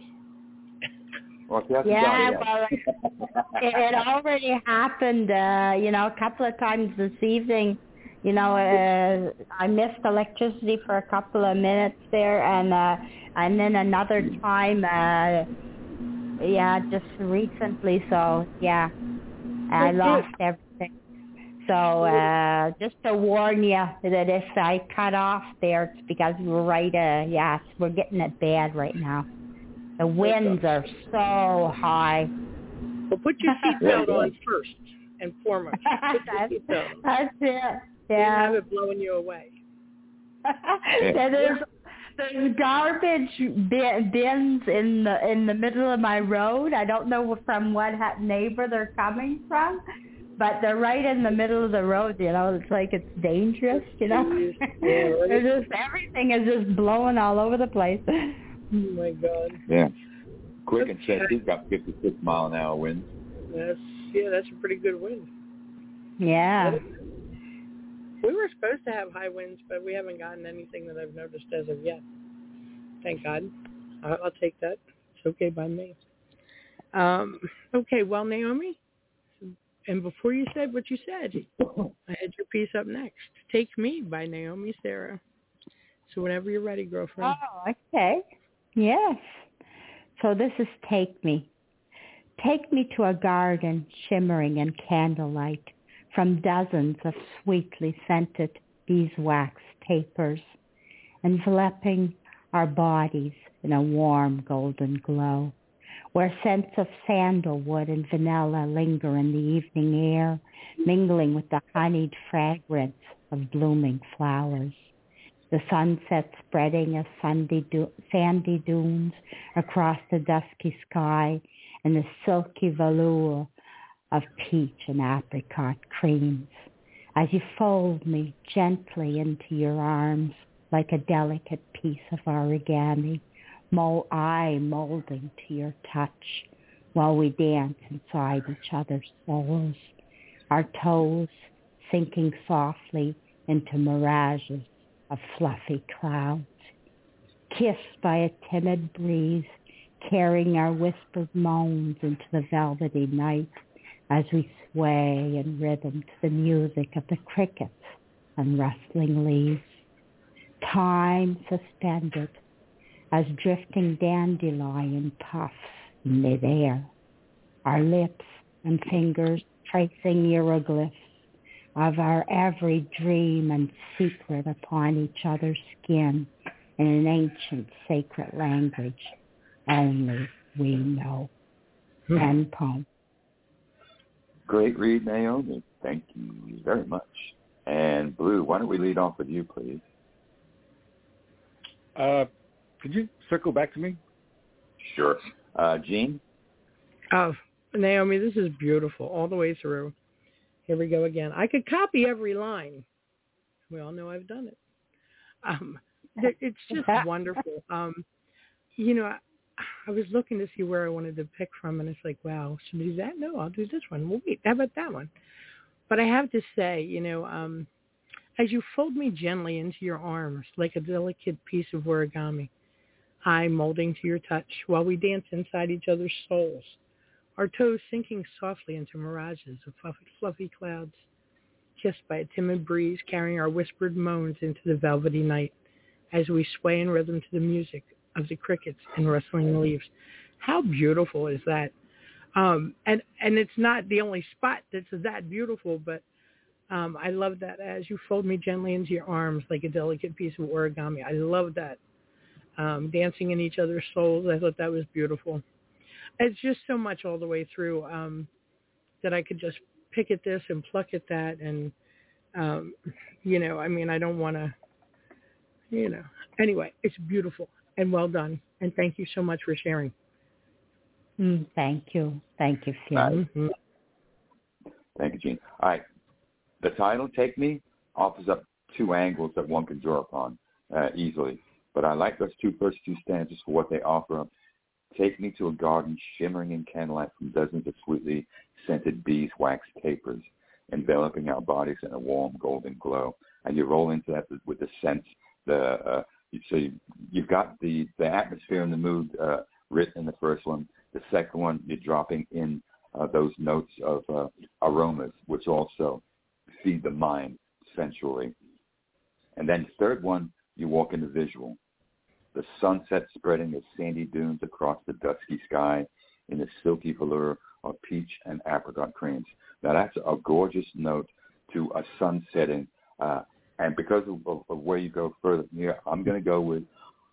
Well, she hasn't Yeah, done it yet. well, it, it already happened, uh, you know, a couple of times this evening. You know, uh, I missed electricity for a couple of minutes there, and uh, and then another time, uh, yeah, just recently. So yeah, I lost everything. So uh, just to warn you that if I cut off there, it's because we're right. Uh, yes, we're getting it bad right now. The winds are so high. Well, put your seatbelt on first and foremost. Put that's, your seatbelt on. that's it. You Yeah. have it blowing you away. there's, there's garbage bin, bins in the in the middle of my road. I don't know from what neighbor they're coming from, but they're right in the middle of the road. You know, it's like it's dangerous. You know, Yeah, right. There's just everything is just blowing all over the place. Oh my God. Yeah. Quick and said he's got fifty-six mile an hour winds. That's yeah, that's a pretty good wind. Yeah. We were supposed to have high winds, but we haven't gotten anything that I've noticed as of yet. Thank God. I'll, I'll take that. It's okay by me. Um, okay, well, Naomi, and before you said what you said, I had your piece up next. Take Me by Naomi Sarah. So whenever you're ready, girlfriend. Oh, okay. Yes. So this is Take Me. Take me to a garden shimmering in candlelight from dozens of sweetly scented beeswax tapers, enveloping our bodies in a warm golden glow, where scents of sandalwood and vanilla linger in the evening air, mingling with the honeyed fragrance of blooming flowers. The sunset spreading as sandy, du- sandy dunes across the dusky sky, and the silky velour of peach and apricot creams, as you fold me gently into your arms like a delicate piece of origami, mo- I molding to your touch while we dance inside each other's souls, our toes sinking softly into mirages of fluffy clouds, kissed by a timid breeze, carrying our whispered moans into the velvety night as we sway in rhythm to the music of the crickets and rustling leaves. Time suspended as drifting dandelion puffs in midair, our lips and fingers tracing hieroglyphs of our every dream and secret upon each other's skin in an ancient sacred language only we know. End poem. Great read, Naomi. Thank you very much. And Blue, why don't we lead off with you, please? Uh, could you circle back to me? Sure. Uh, Jean? Oh, Naomi, this is beautiful all the way through. Here we go again. I could copy every line. We all know I've done it. Um, it's just wonderful. Um, you know, I, I was looking to see where I wanted to pick from, and it's like, wow, should I do that? No, I'll do this one. Well, wait, how about that one? But I have to say, you know, um, as you fold me gently into your arms like a delicate piece of origami, I molding to your touch while we dance inside each other's souls, our toes sinking softly into mirages of fluffy, fluffy clouds, kissed by a timid breeze carrying our whispered moans into the velvety night as we sway in rhythm to the music of the crickets and rustling leaves. How beautiful is that? Um, and, and it's not the only spot that's that beautiful, but um, I love that as you fold me gently into your arms like a delicate piece of origami. I love that. Um, dancing in each other's souls, I thought that was beautiful. It's just so much all the way through um, that I could just pick at this and pluck at that. And, um, you know, I mean, I don't want to, You know. Anyway, it's beautiful and well done. And thank you so much for sharing. Mm, thank you. Thank you, Phil. Mm-hmm. Thank you, Jean. All right. The title, Take Me, offers up two angles that one can draw upon uh, easily. But I like those two first two stanzas for what they offer up. Take me to a garden shimmering in candlelight from dozens of sweetly scented beeswax tapers, enveloping our bodies in a warm golden glow. And you roll into that with the sense, the uh, so you, you've got the, the atmosphere and the mood uh, written in the first one. The second one, you're dropping in uh, those notes of uh, aromas, which also feed the mind sensually. And then the third one, you walk into visual. The sunset spreading as sandy dunes across the dusky sky in the silky velour of peach and apricot creams. Now that's a gorgeous note to a sun setting. Uh, and because of, of, of where you go further from here, I'm going to go with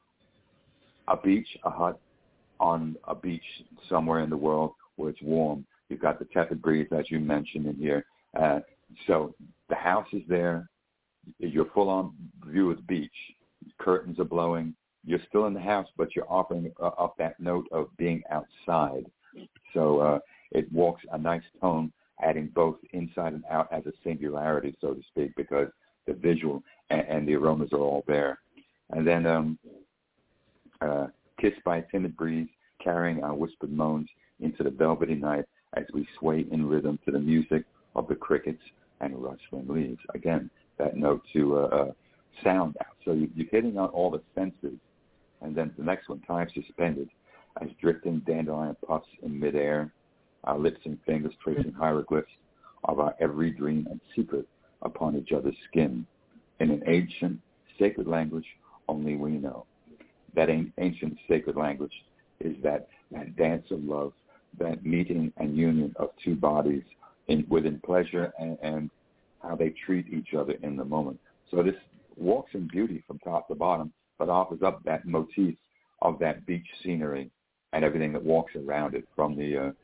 a beach, a hut on a beach somewhere in the world where it's warm. You've got the tepid breeze, as you mentioned in here. Uh, so the house is there. You're full-on view of the beach. Curtains are blowing. You're still in the house, but you're offering uh, up that note of being outside. So uh, it walks a nice tone, adding both inside and out as a singularity, so to speak, because the visual and, and the aromas are all there. And then um, uh, kissed by a timid breeze, carrying our whispered moans into the velvety night as we sway in rhythm to the music of the crickets and rustling leaves. Again, that note to uh, uh, sound out. So you, you're hitting on all the senses. And then the next one, time suspended, as drifting dandelion puffs in midair, our lips and fingers tracing hieroglyphs of our every dream and secret upon each other's skin, in an ancient, sacred language only we know. That ancient, sacred language is that, that dance of love, that meeting and union of two bodies in, within pleasure and, and how they treat each other in the moment. So this walks in beauty from top to bottom, but offers up that motif of that beach scenery and everything that walks around it, from the uh,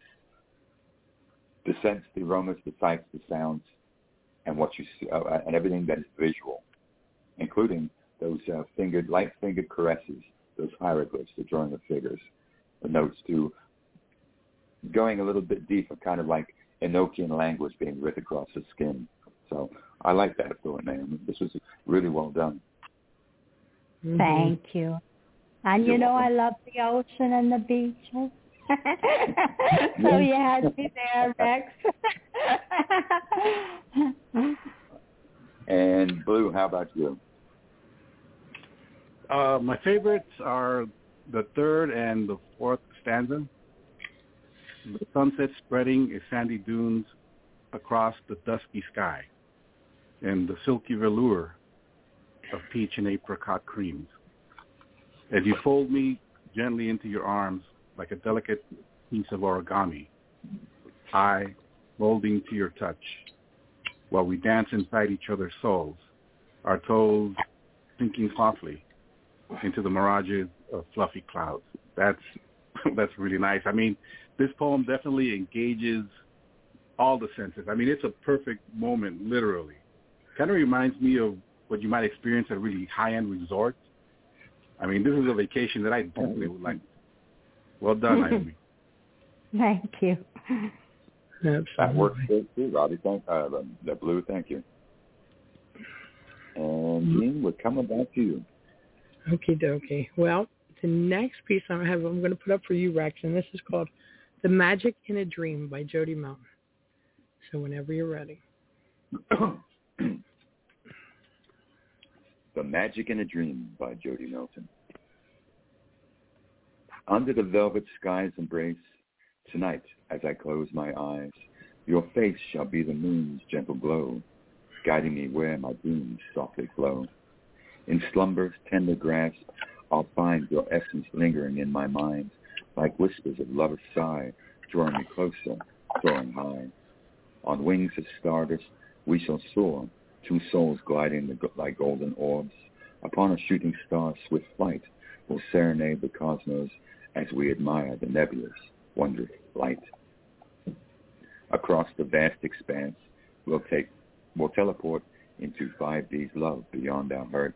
the scents, the aromas, the sights, the sounds, and what you see, uh, and everything that is visual, including those uh, fingered, light-fingered caresses, those hieroglyphs, the drawing of figures, the notes to going a little bit deeper, kind of like Enochian language being writ across the skin. So I like that thought, man. This was really well done. Mm-hmm. Thank you. And You're you know welcome. I love the ocean and the beaches. So you had me there, Rex. And Blue, how about you? Uh, my favorites are the third and the fourth stanza. The sunset spreading is sandy dunes across the dusky sky, and the silky velour of peach and apricot creams. As you fold me gently into your arms like a delicate piece of origami, I molding to your touch, while we dance inside each other's souls, our toes sinking softly into the mirages of fluffy clouds. That's that's really nice. I mean, this poem definitely engages all the senses. I mean, it's a perfect moment, literally. Kind of reminds me of what you might experience at really high-end resorts. I mean, this is a vacation that I definitely would like. Well done, Naomi. Thank you. Absolutely. That works good too, Robbie. Thank uh, the, the Blue. Thank you. And Jean, we're coming back to you. Okie dokie. Well, the next piece I have, I'm going to put up for you, Rex, and this is called "The Magic in a Dream" by Jody Mountain. So whenever you're ready. The Magic in a Dream by Jody Milton. Under the velvet sky's embrace, tonight as I close my eyes, your face shall be the moon's gentle glow, guiding me where my dreams softly flow. In slumber's tender grasp, I'll find your essence lingering in my mind, like whispers of lover's sigh, drawing me closer, soaring high. On wings of stardust we shall soar, two souls gliding like golden orbs. Upon a shooting star's swift flight, we'll serenade the cosmos as we admire the nebulous, wondrous light. Across the vast expanse, we'll take, we'll teleport into five D's love beyond our hurts,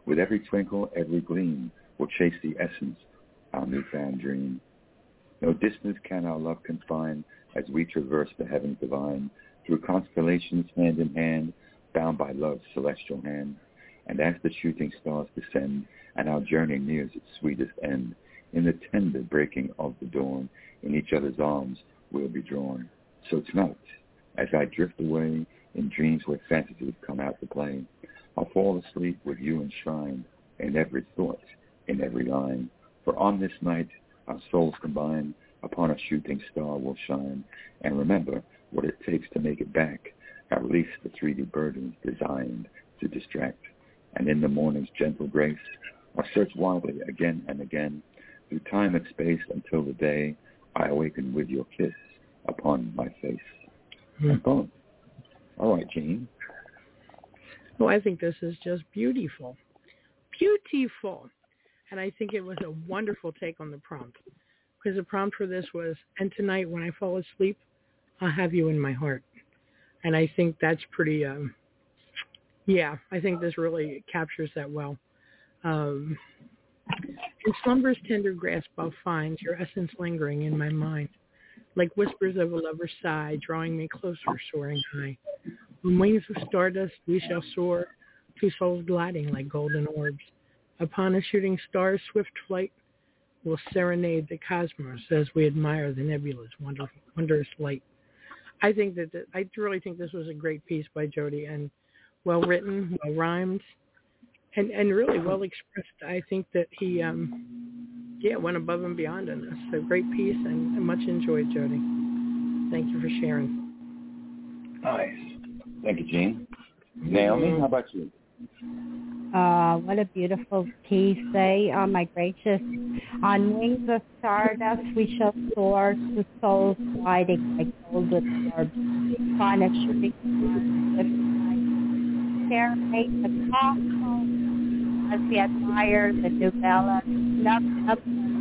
With every twinkle, every gleam, we'll chase the essence, our newfound dream. No distance can our love confine as we traverse the heavens divine, through constellations hand in hand, bound by love's celestial hand. And as the shooting stars descend, and our journey nears its sweetest end, in the tender breaking of the dawn, in each other's arms we'll be drawn. So tonight, as I drift away in dreams where fantasies come out to play, I'll fall asleep with you enshrined in every thought, in every line. For on this night, our souls combine, upon a shooting star will shine. And remember what it takes to make it back, at least the three D burdens designed to distract. And in the morning's gentle grace, I'll search wildly again and again, through time and space until the day I awaken with your kiss upon my face. Mm-hmm. And boom. All right, Jean. Well, I think this is just beautiful. Beautiful. And I think it was a wonderful take on the prompt. Because the prompt for this was, and tonight when I fall asleep, I'll have you in my heart. And I think that's pretty, um, yeah, I think this really captures that well. Um, in slumber's tender grasp I'll find your essence lingering in my mind, like whispers of a lover's sigh, drawing me closer, soaring high. On wings of stardust we shall soar, two souls gliding like golden orbs. Upon a shooting star's swift flight, we'll serenade the cosmos as we admire the nebula's wonder, wondrous light. I think that the, I really think this was a great piece by Jody, and well written, well rhymed, and and really well expressed. I think that he, um, yeah, went above and beyond on this. A great piece, and, and much enjoyed, Jody. Thank you for sharing. Nice. Thank you, Jean. Naomi, how about you? Uh, what a beautiful piece, eh? Oh, my gracious. On wings of stardust we shall soar, to souls gliding like golden orbs. On a shooting star with light, serenade the cosmos as we admire the novella. Up, up,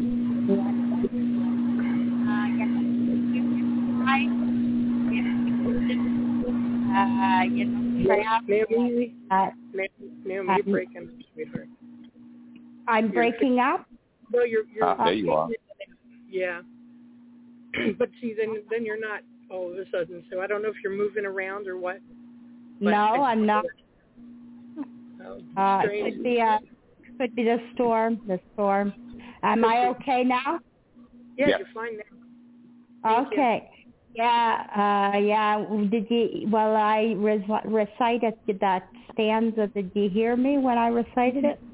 uh, you know, Naomi, uh, Naomi, you're breaking up, sweetheart. I'm breaking up? No, you're, you're ah, there you are. Yeah. But see, then then you're not all of a sudden. So I don't know if you're moving around or what. No, I'm not. Oh, uh, it could be a, could be the storm. The storm. Am I okay now? Yeah, yeah. You're fine now. Thank okay. You. Yeah. Uh, yeah. Did you? Well, I res- recited that stanza. Did you hear me when I recited it?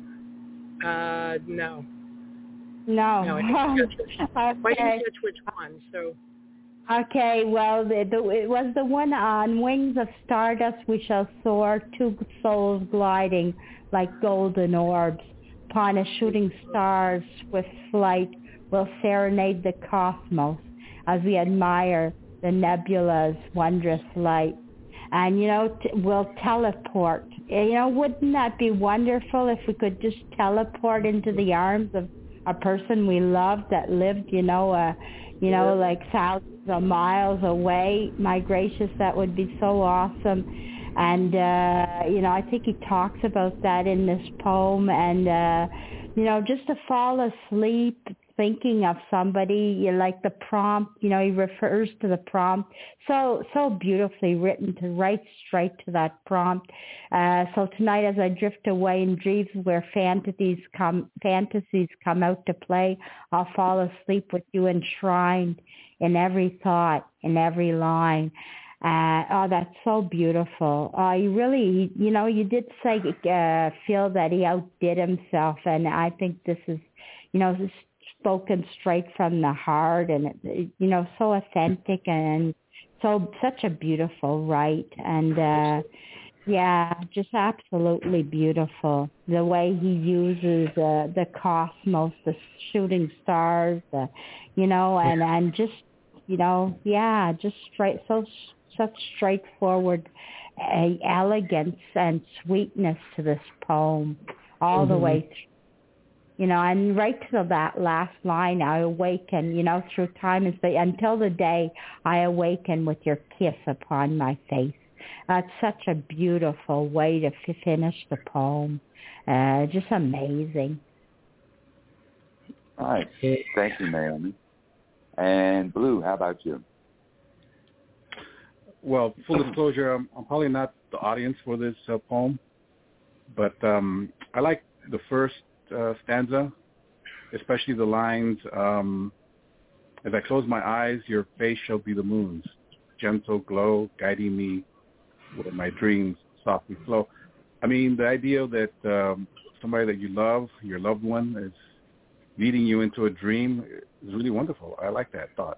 Uh, no. No. No, I didn't catch which, okay. I didn't catch which one, so. Okay, well, the, the, it was the one on wings of stardust we shall soar, two souls gliding like golden orbs. Upon a shooting star's swift flight, we'll serenade the cosmos as we admire the nebula's wondrous light. And, you know, t- we'll teleport. You know, wouldn't that be wonderful if we could just teleport into the arms of a person we loved that lived, you know, uh, you know, like thousands of miles away? My gracious, that would be so awesome. And, uh, you know, I think he talks about that in this poem. And, uh, you know, just to fall asleep thinking of somebody, you like the prompt, you know, he refers to the prompt. So, so beautifully written to write straight to that prompt. Uh, so tonight as I drift away in dreams where fantasies come, fantasies come out to play, I'll fall asleep with you enshrined in every thought, in every line. Uh, oh, that's so beautiful. Uh, you really, you know, you did say, uh, feel that he outdid himself. And I think this is, you know, this spoken straight from the heart, and you know, so authentic and so such a beautiful write. And uh yeah, just absolutely beautiful the way he uses uh, the cosmos, the shooting stars, the, you know, and and just, you know, yeah, just straight, so such straightforward uh, elegance and sweetness to this poem all mm-hmm. the way through. You know, and right to that last line, I awaken, you know, through time and space, until the day I awaken with your kiss upon my face. Uh, it's such a beautiful way to f- finish the poem. Uh, just amazing. All right. Thank you, Naomi. And Blue, how about you? Well, full disclosure, I'm, I'm probably not the audience for this uh, poem, but um, I like the first uh, stanza, especially the lines, um, as I close my eyes, your face shall be the moon's gentle glow, guiding me where my dreams softly flow. I mean, the idea that um, somebody that you love, your loved one, is leading you into a dream is really wonderful. I like that thought.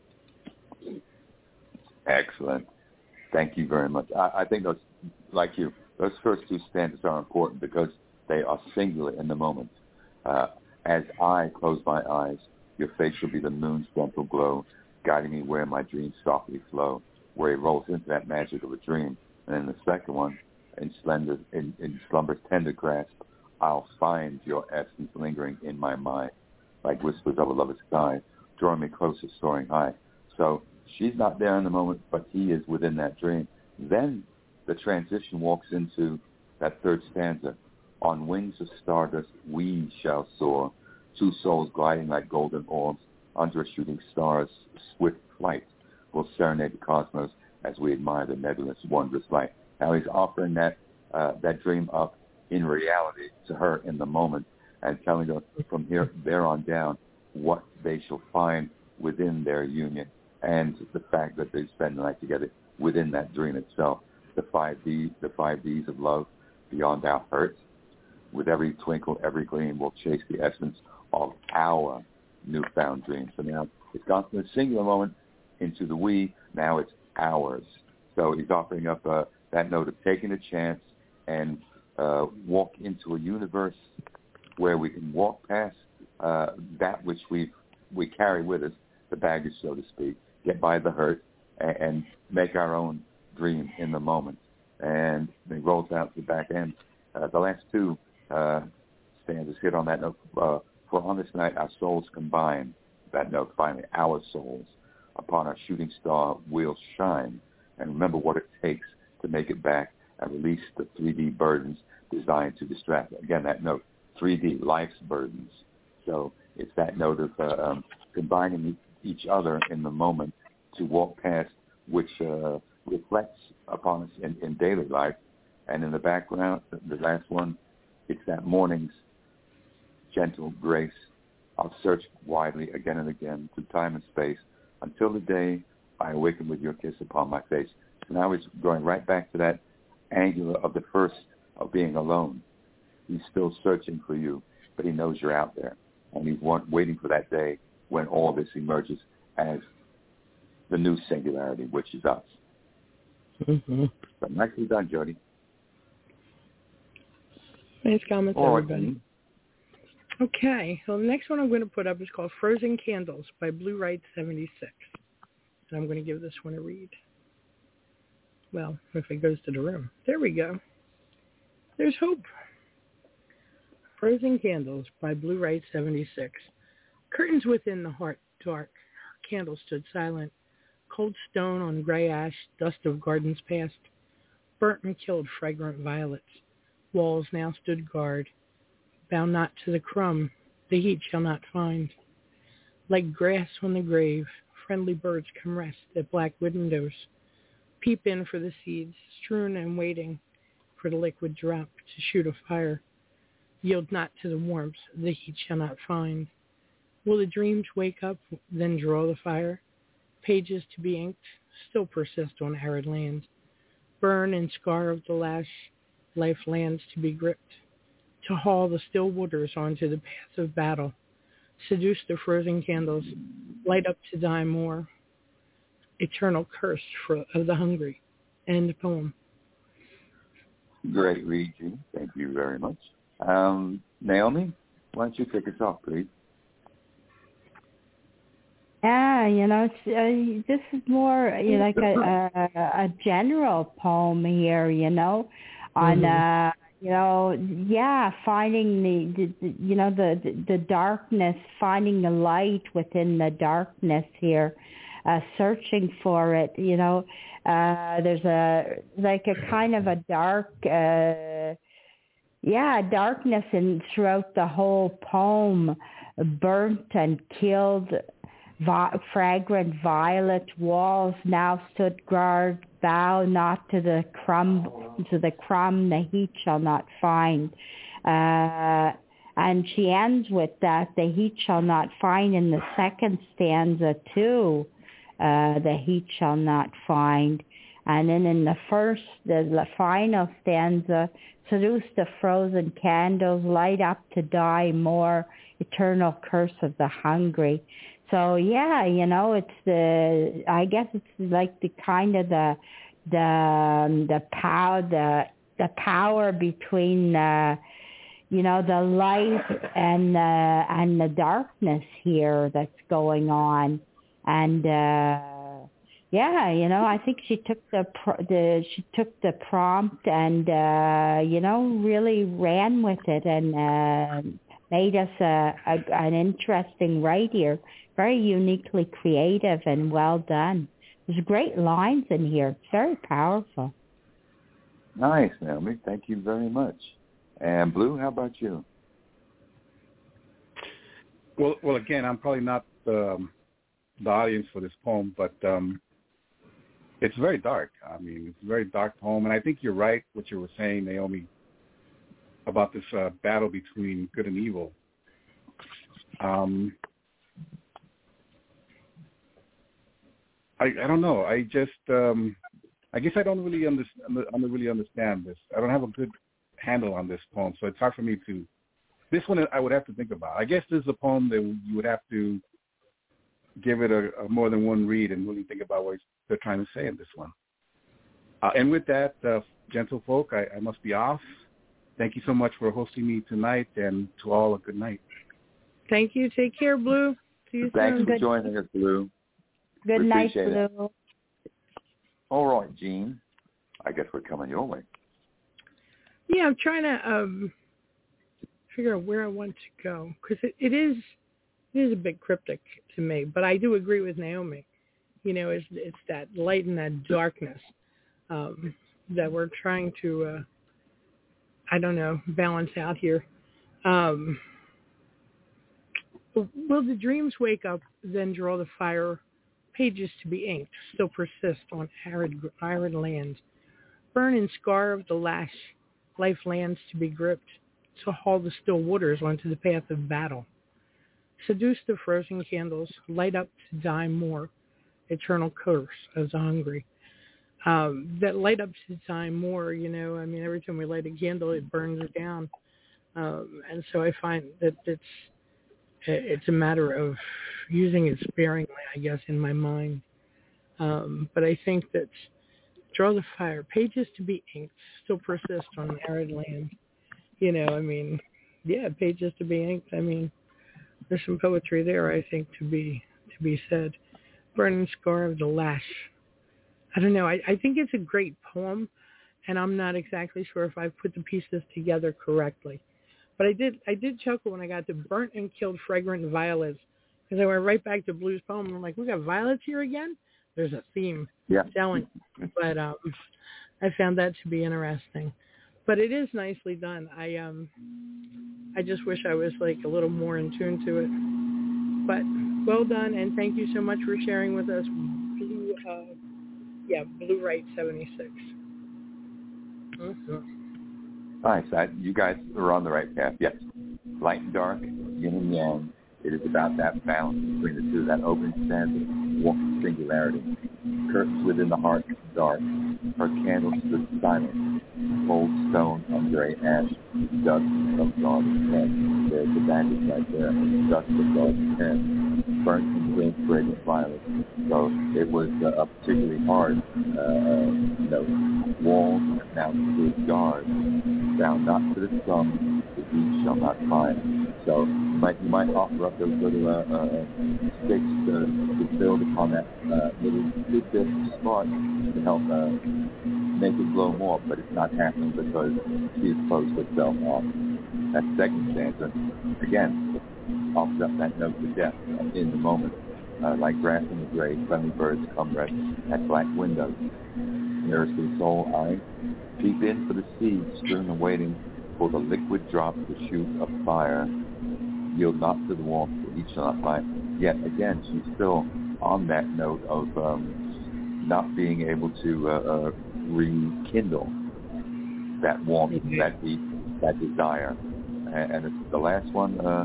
Excellent. Thank you very much. I, I think those, like you, those first two stanzas are important because they are singular in the moment. Uh, as I close my eyes, your face shall be the moon's gentle glow, guiding me where my dreams softly flow, where he rolls into that magic of a dream. And then the second one, in, slender, in, in slumber's tender grasp, I'll find your essence lingering in my mind, like whispers of a lover's sigh, drawing me closer, soaring high. So she's not there in the moment, but he is within that dream. Then the transition walks into that third stanza. On wings of stardust we shall soar, two souls gliding like golden orbs under a shooting star's swift flight. We'll serenade the cosmos as we admire the nebulous, wondrous light. Now he's offering that uh, that dream up in reality to her in the moment and telling her from here there on down what they shall find within their union and the fact that they spend the night together within that dream itself. The five Ds, the five Ds of love beyond our hurt. With every twinkle, every gleam, we'll chase the essence of our newfound dream. So now it's gone from the singular moment into the we, now it's ours. So he's offering up uh, that note of taking a chance and uh, walk into a universe where we can walk past uh, that which we we carry with us, the baggage, so to speak, get by the hurt, and, and make our own dream in the moment. And he rolls out the back end. Uh, the last two uh, stanzas hit on that note. Uh, For on this night our souls combine, that note finally, our souls, upon our shooting star we'll shine, and remember what it takes to make it back and release the three D burdens designed to distract. Again, that note, three D, life's burdens. So it's that note of uh, um, combining each other in the moment to walk past, which uh, reflects upon us in, in daily life. And in the background, the last one, it's that morning's gentle grace. I'll search widely again and again through time and space until the day I awaken with your kiss upon my face. So now he's going right back to that angular of the first of being alone. He's still searching for you, but he knows you're out there. And he's want, waiting for that day when all this emerges as the new singularity, which is us. Mm-hmm. So nicely done, Jody. Nice comments, All everybody. right. Okay, so the next one I'm going to put up is called Frozen Candles by Blue Right seventy-six. And I'm going to give this one a read. Well, if it goes to the room. There we go. There's hope. Frozen Candles by Blue Right seventy-six. Curtains within the heart dark. Her candle stood silent. Cold stone on gray ash, dust of gardens past. Burnt and killed fragrant violets. Walls now stood guard. Bow not to the crumb, the heat shall not find. Like grass on the grave, friendly birds come rest at black windows. Peep in for the seeds, strewn and waiting for the liquid drop to shoot a fire. Yield not to the warmth, the heat shall not find. Will the dreams wake up, then draw the fire? Pages to be inked still persist on arid lands. Burn and scar of the lash, life lands to be gripped. To haul the still waters onto the path of battle. Seduce the frozen candles, light up to die more. Eternal curse for, of the hungry. End poem. Great read, Gene. Thank you very much. Um, Naomi, why don't you kick us off, please? Yeah, you know, it's, uh, this is more you know, like a, a a general poem here, you know, on uh, you know, yeah, finding the, the you know the, the the darkness, finding the light within the darkness here, uh, searching for it, you know, Uh, there's a like a kind of a dark, uh, yeah, darkness in throughout the whole poem. Burnt and killed, vi- fragrant violet walls now stood guard. Bow not to the crumb, to the crumb the heat shall not find. Uh, and she ends with that, the heat shall not find in the second stanza too. Uh, the heat shall not find. And then in the first, the, the final stanza, seduce the frozen candles, light up to die more, eternal curse of the hungry. So yeah, you know, it's the, I guess it's like the kind of the, the, um, the power, the, the power between, uh, you know, the light and the, and the darkness here that's going on. And, uh, yeah, you know, I think she took the, the she took the prompt and, uh, you know, really ran with it and, uh, made us a, a, an interesting write here. Very uniquely creative and well done. There's great lines in here. It's very powerful. Nice, Naomi. Thank you very much. And Blue, how about you? Well, well, again, I'm probably not um, the audience for this poem, but um, it's very dark. I mean, it's a very dark poem, and I think you're right what you were saying, Naomi, about this uh, battle between good and evil. Um, I, I don't know. I just, um, I guess I don't really understand. I don't really understand this. I don't have a good handle on this poem, so it's hard for me to. This one I would have to think about. I guess this is a poem that you would have to give it a, a more than one read and really think about what they're trying to say in this one. Uh, and with that, uh, gentle folk, I, I must be off. Thank you so much for hosting me tonight, and to all a good night. Thank you. Take care, Blue. See you Thanks soon. for Good. joining us, Blue. Good We night, appreciate it. Blue. All right, Gene. I guess we're coming your way. Yeah, I'm trying to um, figure out where I want to go because it, it is it is a bit cryptic to me, but I do agree with Naomi. You know, it's it's that light and that darkness um, that we're trying to, uh, I don't know, balance out here. Um, will the dreams wake up, then draw the fire? Pages to be inked still persist on arid, arid land. Burn and scar of the lash, life lands to be gripped, to haul the still waters onto the path of battle. Seduce the frozen candles, light up to die more, eternal curse of the hungry. Um, that light up to die more, you know, I mean, every time we light a candle, it burns it down. Um, and so I find that it's, it's a matter of using it sparingly, I guess, in my mind. Um, but I think that draw the fire, pages to be inked, still persist on the arid land. You know, I mean, yeah, pages to be inked. I mean, there's some poetry there, I think, to be to be said. Burning scar of the lash. I don't know. I, I think it's a great poem, and I'm not exactly sure if I've put the pieces together correctly. But I did I did chuckle when I got to burnt and killed fragrant violets, because I went right back to Blue's poem. And I'm like, we got violets here again? There's a theme Yeah. telling. But um, I found that to be interesting. But it is nicely done. I um, I just wish I was like a little more in tune to it. But well done, and thank you so much for sharing with us. Blue, uh, yeah, Blue Right seventy-six. Mm-hmm. Nice. I, you guys are on the right path. Yes. Light and dark, yin and yang. It is about that balance between the two, that opening stanza, walk of singularity. Curtains within the heart, dark. Her candle stood silent. Cold stone on gray ash, dust of garden pen. There's the bandage right there, dust of garden pen. Burnt and killed fragrant violets. So it was uh, particularly hard, uh, you know, walls now stood guard. Down not to the scum, the deep shall not find. So you might you might offer up those little uh, uh, sticks to, to build upon that uh, little tidbit spark to help uh, make it glow more, but it's not happening because she's closed herself off. That second stanza, again, offers up that note to death in the moment. Uh, like grass in the grave, friendly birds come rest at black windows. Nearest to the soul, I peep in for the seeds, strewn and waiting for the liquid drops to shoot of fire. Yield not to the warmth, for each shall not fight. Yet again, she's still on that note of um, not being able to uh, uh, rekindle that warmth, that heat, that desire. And, and it's the last one uh,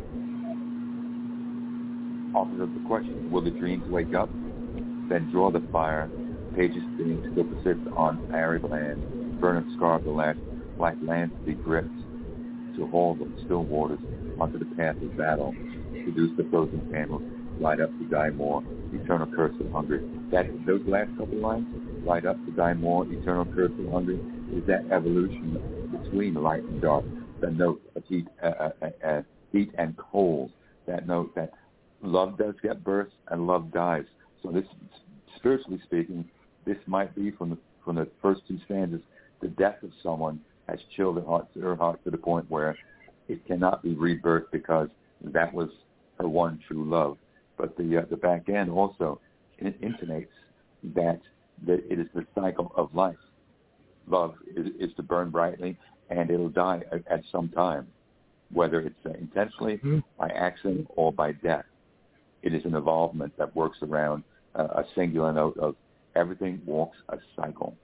offers up the question, will the dreams wake up? Then draw the fire, pages being still persist on arid land, burn and scar the last black lands to be gripped, to haul the still waters onto the path of battle, seduce the frozen candles, light up to die more, eternal curse of hunger. That those last couple lines, light up to die more, eternal curse of hunger, is that evolution between light and dark, the note of heat, uh, uh, uh, heat and cold, that note that love does get birth and love dies. So this, spiritually speaking, this might be from the from the first two stanzas, the death of someone has chilled her heart, her heart to the point where it cannot be rebirthed because that was her one true love. But the uh, the back end also intonates that, that it is the cycle of life. Love is, is to burn brightly, and it'll die at, at some time, whether it's uh, intentionally, mm-hmm. by accident, or by death. It is an involvement that works around uh, a singular note of everything walks a cycle.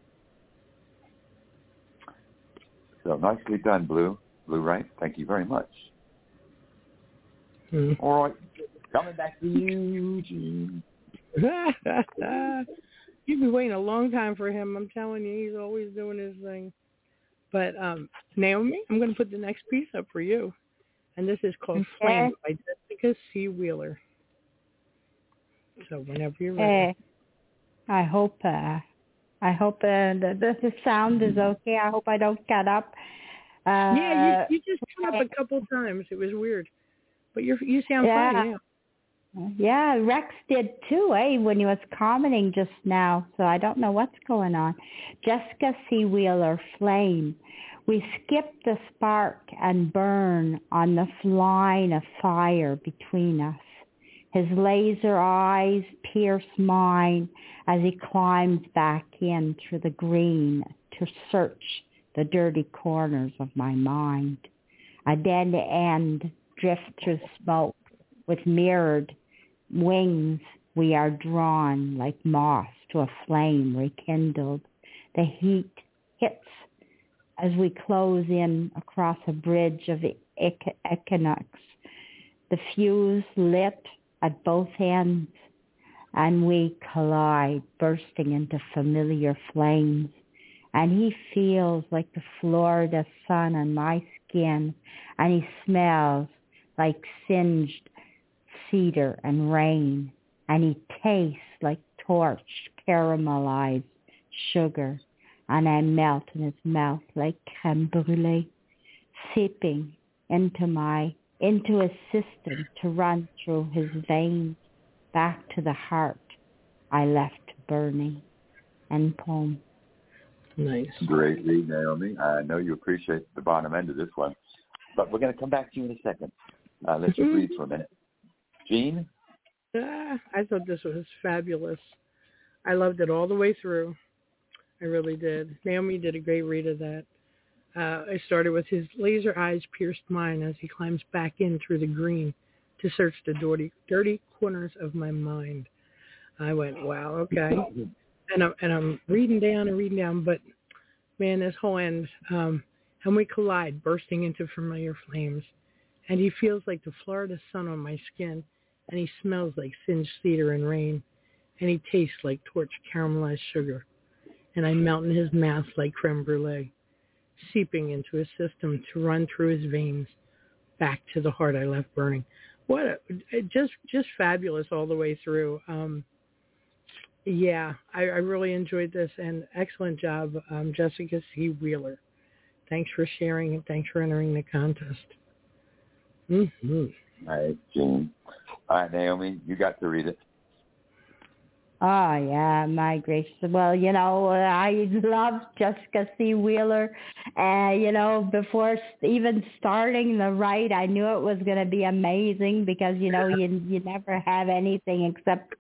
So nicely done, Blue. Blue Wright, thank you very much. Hmm. All right, coming back to you, Gene. You've been waiting a long time for him. I'm telling you, he's always doing his thing. But um, Naomi, I'm going to put the next piece up for you. And this is called okay. Flame by Jessica C. Wheeler. So whenever you're ready. Uh, I hope uh, I hope uh, the, the sound is okay. I hope I don't cut up. Uh, yeah, you, you just cut up a couple times. It was weird. But you you sound yeah. fine, yeah. Yeah, Rex did too, eh, when he was commenting just now. So I don't know what's going on. Jessica C. Wheeler, Flame. We skip the spark and burn on the line of fire between us. His laser eyes pierce mine as he climbs back in through the green to search the dirty corners of my mind. A dead end drift through smoke with mirrored wings. We are drawn like moths to a flame rekindled. The heat hits as we close in across a bridge of equinox. The fuse lit at both ends, and we collide, bursting into familiar flames. And he feels like the Florida sun on my skin, and he smells like singed cedar and rain, and he tastes like torched caramelized sugar, and I melt in his mouth like crème brûlée, seeping into my into his system to run through his veins back to the heart I left burning. End poem. Nice. Great read, Naomi. I know you appreciate the bottom end of this one, but we're going to come back to you in a second. Uh, let's just read for a minute. Gene? Ah, I thought this was fabulous. I loved it all the way through. I really did. Naomi did a great read of that. Uh, I started with his laser eyes pierced mine as he climbs back in through the green to search the dirty, dirty corners of my mind. I went, wow, okay. And I'm, and I'm reading down and reading down, but man, this whole end, um, and we collide, bursting into familiar flames. And he feels like the Florida sun on my skin, and he smells like singed cedar and rain, and he tastes like torched caramelized sugar. And I melt in his mouth like creme brulee, seeping into his system to run through his veins back to the heart I left burning. What a, just just fabulous all the way through. Um, yeah, I, I really enjoyed this, and excellent job, um, Jessica C. Wheeler. Thanks for sharing, and thanks for entering the contest. Mm-hmm. All right, Gene. All right, Naomi, you got to read it. Oh, yeah, my gracious. Well, you know, I love Jessica C. Wheeler. Uh, you know, before even starting the write, I knew it was going to be amazing because, you know, you you never have anything except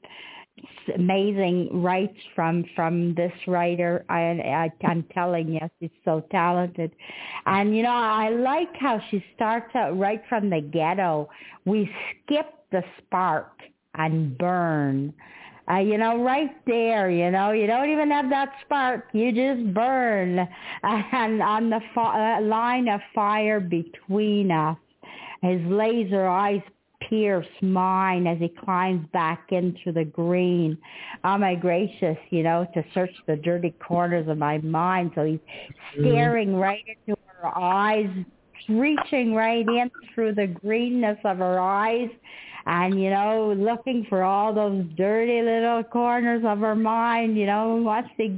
amazing writes from from this writer. I, I I'm telling you, she's so talented. And you know, I like how she starts out right from the ghetto. We skip the spark and burn. Uh, you know, right there, you know, you don't even have that spark. You just burn. And on the fi- uh, line of fire between us, his laser eyes pierce mine as he climbs back into the green. Oh, my gracious, you know, to search the dirty corners of my mind. So he's staring right into her eyes, reaching right in through the greenness of her eyes. And, you know, looking for all those dirty little corners of her mind, you know, wants to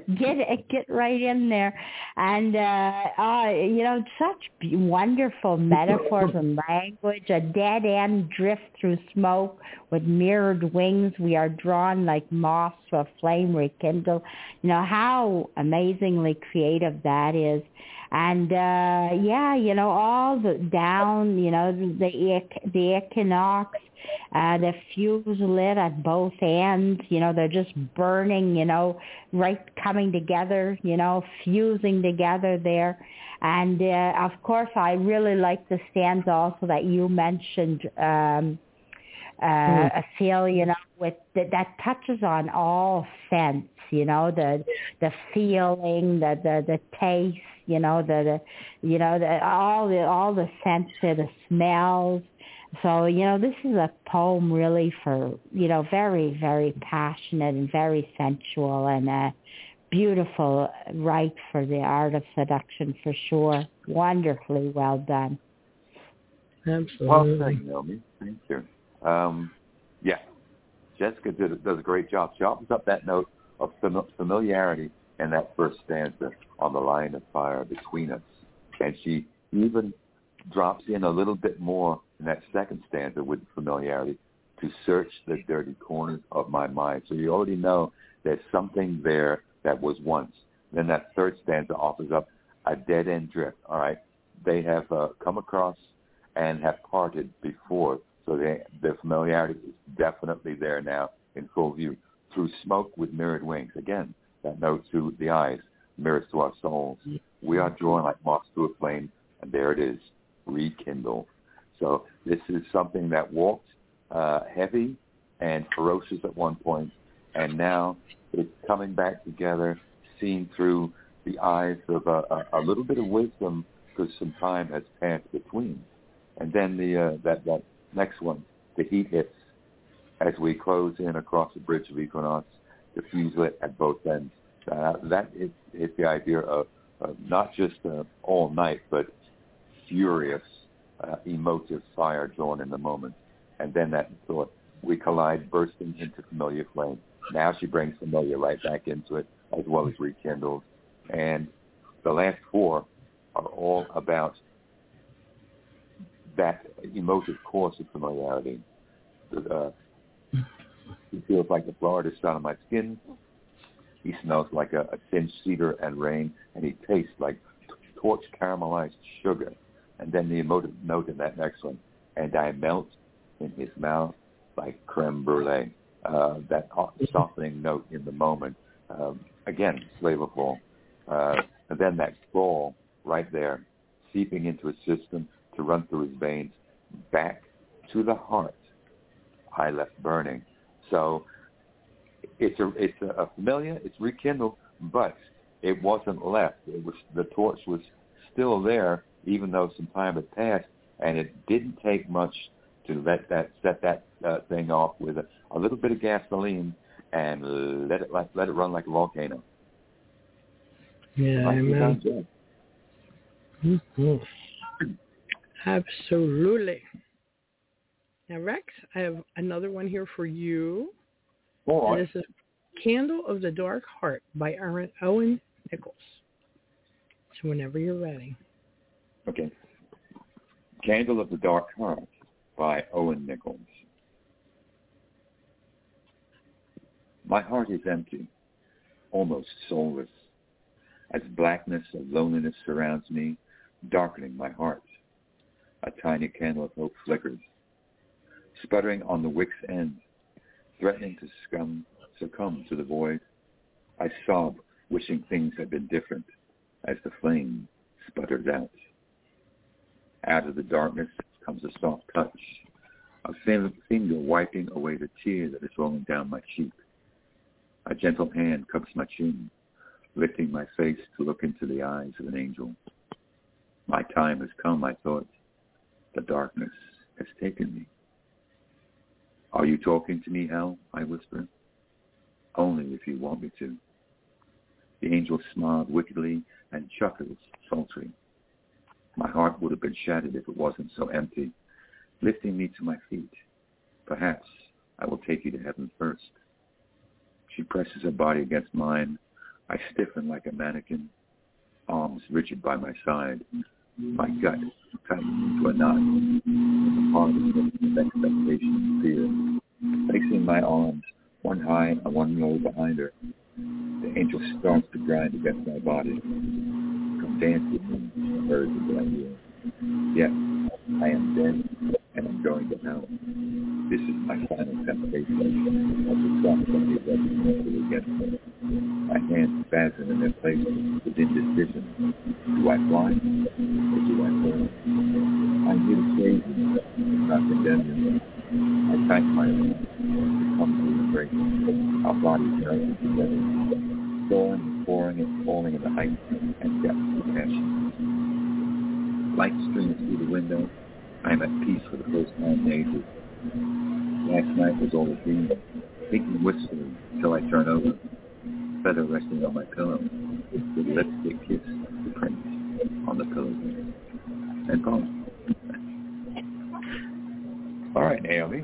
get get right in there. And, uh, uh, you know, such wonderful metaphors and language. A dead end drift through smoke with mirrored wings. We are drawn like moths to a flame rekindle. You know, how amazingly creative that is. And, uh, yeah, you know, all the down, you know, the the equinox, uh, the fuse lit at both ends, you know, they're just burning, you know, right coming together, you know, fusing together there. And, uh, of course, I really like the stanza also that you mentioned, um, uh, mm. Acele, you know, with the, that touches on all sense, you know, the the feeling, the the, the taste, you know, the, the you know, the, all the all the sense, the smells. So, you know, this is a poem really for, you know, very, very passionate and very sensual and a beautiful write for the art of seduction for sure. Wonderfully well done. Absolutely. Well, thank you, Naomi. Thank you. Um, yeah, Jessica did, does a great job. She opens up that note of familiarity in that first stanza on the line of fire between us. And she even drops in a little bit more in that second stanza with familiarity to search the dirty corners of my mind. So you already know there's something there that was once. Then that third stanza offers up a dead-end drift. All right, they have uh, come across and have parted before, so they, the familiarity is definitely there now in full view. Through smoke with mirrored wings. Again, that note to the eyes, mirrors to our souls. We are drawn like moths to a flame, and there it is, rekindled. So this is something that walked uh, heavy and ferocious at one point, and now it's coming back together, seen through the eyes of a, a, a little bit of wisdom because some time has passed between. And then the uh, that, that next one, the heat hits as we close in across the bridge of equinox, the fuse lit at both ends. Uh, that is, is the idea of uh, not just uh, all night, but furious, uh, emotive fire drawn in the moment. And then that thought, we collide, bursting into familiar flame. Now she brings familiar right back into it, as well as rekindled. And the last four are all about that emotive course of familiarity. Uh, he feels like the Florida sun on my skin. He smells like a, a singed cedar and rain, and he tastes like t- torch caramelized sugar. And then the emotive note in that next one, and I melt in his mouth like creme brulee. Uh, that softening note in the moment. Um, again, flavorful. Uh, and then that fall right there, seeping into his system to run through his veins, back to the heart. I left burning. So it's a it's a familiar, it's rekindled, but it wasn't left. It was the torch was still there, even though some time had passed, and it didn't take much to let that set that uh, thing off with a, a little bit of gasoline and let it like, let it run like a volcano. Yeah, amen. Mm-hmm. Absolutely. Now, Rex, I have another one here for you. Oh, and this is Candle of the Dark Heart by Aaron Owen Nichols. So whenever you're ready. Okay. Candle of the Dark Heart by Owen Nichols. My heart is empty, almost soulless, as blackness of loneliness surrounds me, darkening my heart. A tiny candle of hope flickers, sputtering on the wick's end, threatening to succumb, succumb to the void. I sob, wishing things had been different, as the flame sputters out. Out of the darkness comes a soft touch, a finger wiping away the tear that is rolling down my cheek. A gentle hand cups my chin, lifting my face to look into the eyes of an angel. My time has come, I thought. The darkness has taken me. Are you talking to me, Hal? I whisper. Only if you want me to. The angel smiled wickedly and chuckled sultry. My heart would have been shattered if it wasn't so empty, lifting me to my feet. Perhaps I will take you to heaven first. She presses her body against mine. I stiffen like a mannequin, arms rigid by my side. My gut tightens into a knot. The heart of expectation and fear. Placing my arms, one high and one low behind her, the angel starts to grind against my body. Come dance with me, the birds of that year. Yes, I am dead, and I'm going to hell. This is my final temptation of the soft body that is mentally against me. My hands fasten in their places with indecision. Do I fly, or do I fall? I'm here to save you, not condemn you. I tighten my arms to come to the break. Our bodies melted together, soaring and pouring and falling in the heights and depths of passion. Light streams through the window. I am at peace for the first time in ages. Last night was all a dream, thinking wistfully till I turn over, feather resting on my pillow, with lipstick kiss the print on the pillow. And gone. All right, Naomi.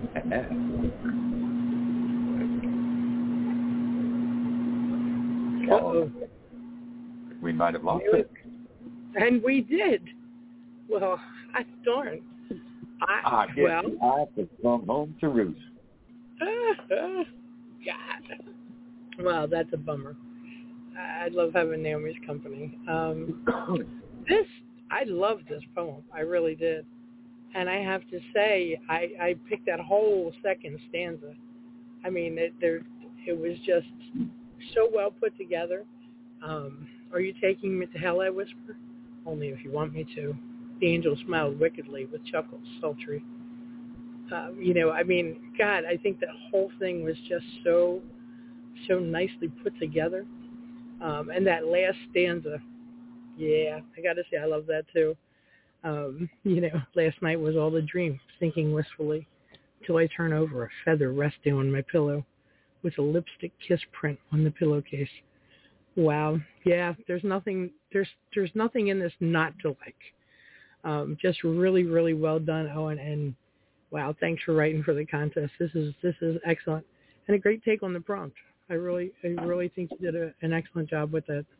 Uh-oh. We might have lost it. And we did. Well, I darn. I, I guess well, I have to come home to roost. Uh, uh, God. Well, that's a bummer. I love having Naomi's company. Um, this, I love this poem. I really did. And I have to say, I, I picked that whole second stanza. I mean, it, there, it was just so well put together. Um, are you taking me to hell, I whisper? Only if you want me to. The angel smiled wickedly with chuckles, sultry. Uh, you know, I mean, God, I think that whole thing was just so, so nicely put together. Um, and that last stanza, yeah, I got to say I love that too. Um, you know, last night was all a dream, thinking wistfully, till I turn over, a feather resting on my pillow, with a lipstick kiss print on the pillowcase. Wow, yeah, there's nothing, there's, there's nothing in this not to like. Um, just really, really well done, Owen, and wow, thanks for writing for the contest. This is this is excellent, and a great take on the prompt. I really, I really think you did a, an excellent job with that.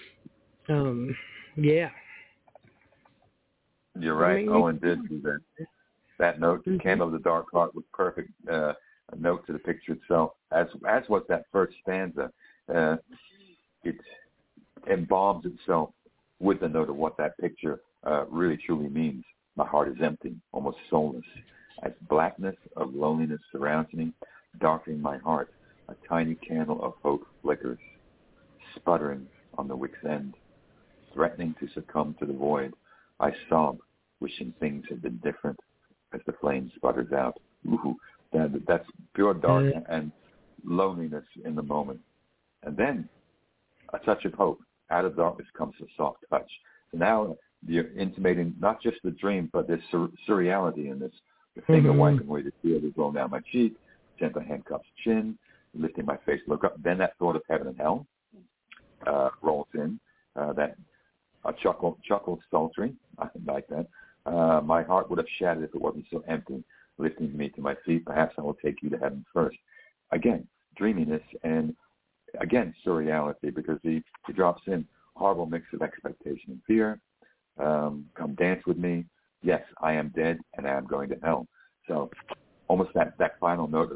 Um, yeah. You're right. Owen did do that. That note, the Candle of the Dark Heart, was perfect. Uh, a note to the picture itself, as as was that first stanza. Uh, it embalms itself with the note of what that picture uh, really truly means. My heart is empty, almost soulless, as blackness of loneliness surrounds me, darkening my heart. A tiny candle of hope flickers, sputtering on the wick's end, threatening to succumb to the void. I sob, wishing things had been different, as the flame sputters out. Ooh, that, that's pure dark and loneliness in the moment. And then a touch of hope. Out of darkness comes a soft touch. So now you're intimating not just the dream, but there's sur- surreality in this. The finger mm-hmm. wiping away the tear that's rolling down my cheek, gentle handcuffs chin, lifting my face, look up. Then that thought of heaven and hell uh, rolls in. Uh, that a chuckle, chuckle sultry. I like that. Uh, my heart would have shattered if it wasn't so empty, lifting me to my feet. Perhaps I will take you to heaven first. Again, dreaminess and again surreality, because he, he drops in horrible mix of expectation and fear. Um, come dance with me. Yes, I am dead and I am going to hell. So almost that, that final note of,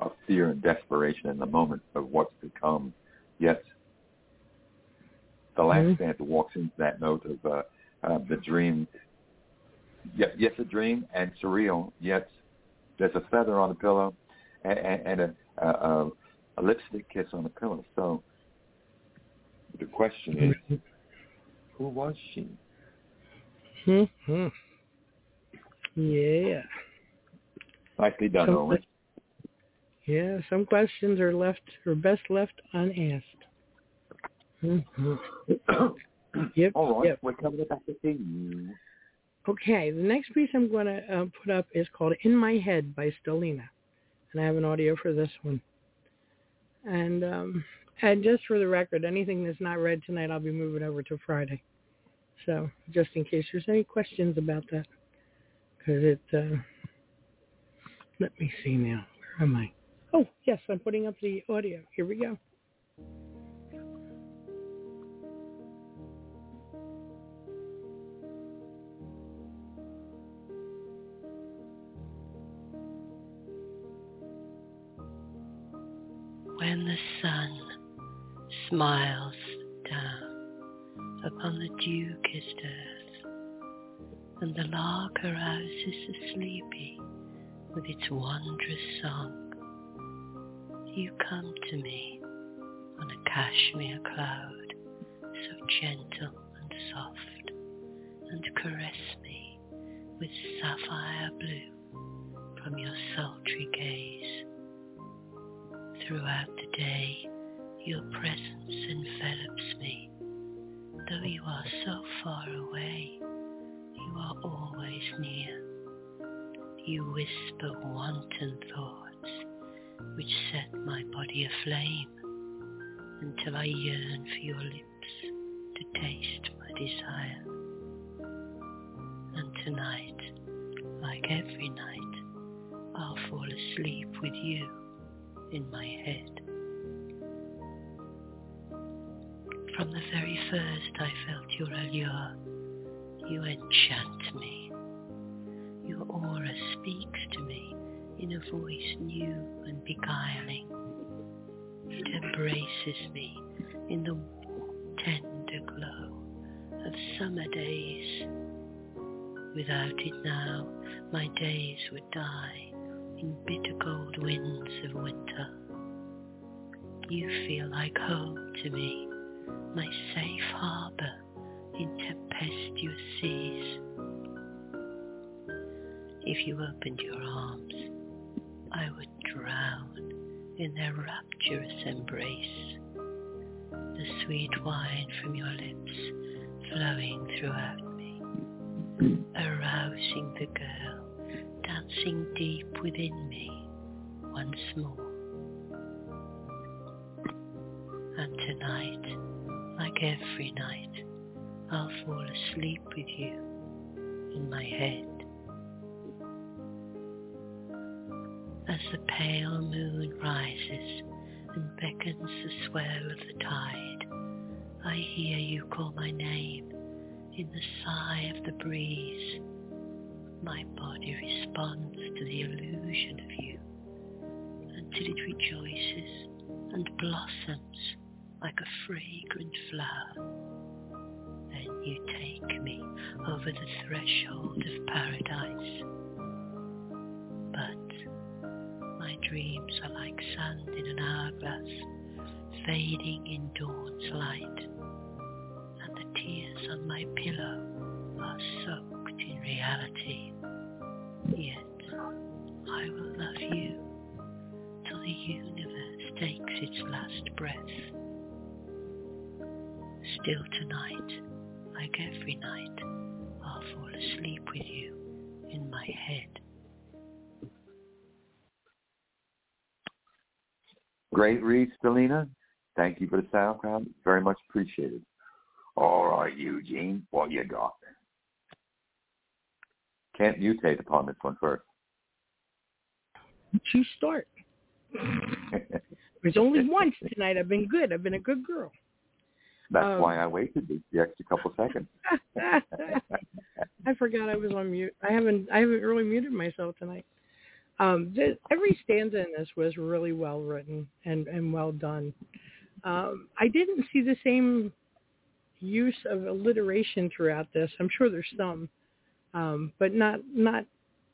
of fear and desperation in the moment of what's to come. Yet the last mm-hmm. stanza walks into that note of uh, uh, the dream. Yet, yes, a dream and surreal, yet there's a feather on the pillow and, and, and a, a, a lipstick kiss on the pillow. So the question is, who was she? Mm-hmm. Yeah. Nicely done, some, Olin. Yeah, some questions are left or best left unasked. Mm-hmm. Yep. All right, yep. we're coming back to see you. Okay, the next piece I'm going to uh, put up is called In My Head by Stellina. And I have an audio for this one. And um, and just for the record, anything that's not read tonight, I'll be moving over to Friday. So just in case there's any questions about that. Because it, uh, let me see now. Where am I? Oh, yes, I'm putting up the audio. Here we go. When the sun smiles down upon the dew-kissed earth, and the lark arouses the sleepy with its wondrous song, you come to me on a cashmere cloud, so gentle and soft, and caress me with sapphire blue from your sultry gaze. Throughout the day, your presence envelops me. Though you are so far away, you are always near. You whisper wanton thoughts, which set my body aflame, until I yearn for your lips to taste my desire. And tonight, like every night, I'll fall asleep with you in my head. From the very first I felt your allure. You enchant me. Your aura speaks to me in a voice new and beguiling. It embraces me in the warm, tender glow of summer days. Without it now, my days would die in bitter cold winds of winter. You feel like home to me, my safe harbor in tempestuous seas. If you opened your arms, I would drown in their rapturous embrace, the sweet wine from your lips flowing throughout me, arousing the girl dancing deep within me once more. And tonight, like every night, I'll fall asleep with you in my head. As the pale moon rises and beckons the swell of the tide, I hear you call my name in the sigh of the breeze. My body responds to the illusion of you until it rejoices and blossoms like a fragrant flower. Then you take me over the threshold of paradise. But my dreams are like sand in an hourglass, fading in dawn's light, and the tears on my pillow are soaked in reality. Yet I will love you till the universe takes its last breath. Still tonight, like every night, I'll fall asleep with you in my head. Great read, Stellina. Thank you for the SoundCloud. Very much appreciated. All right, Eugene, what you got? Can't mutate upon this one first. You start. There's only once tonight. I've been good. I've been a good girl. That's um, why I waited the, the extra couple seconds. I forgot I was on mute. I haven't I haven't really muted myself tonight. Um, the, every stanza in this was really well written and, and well done. Um, I didn't see the same use of alliteration throughout this. I'm sure there's some, um, but not not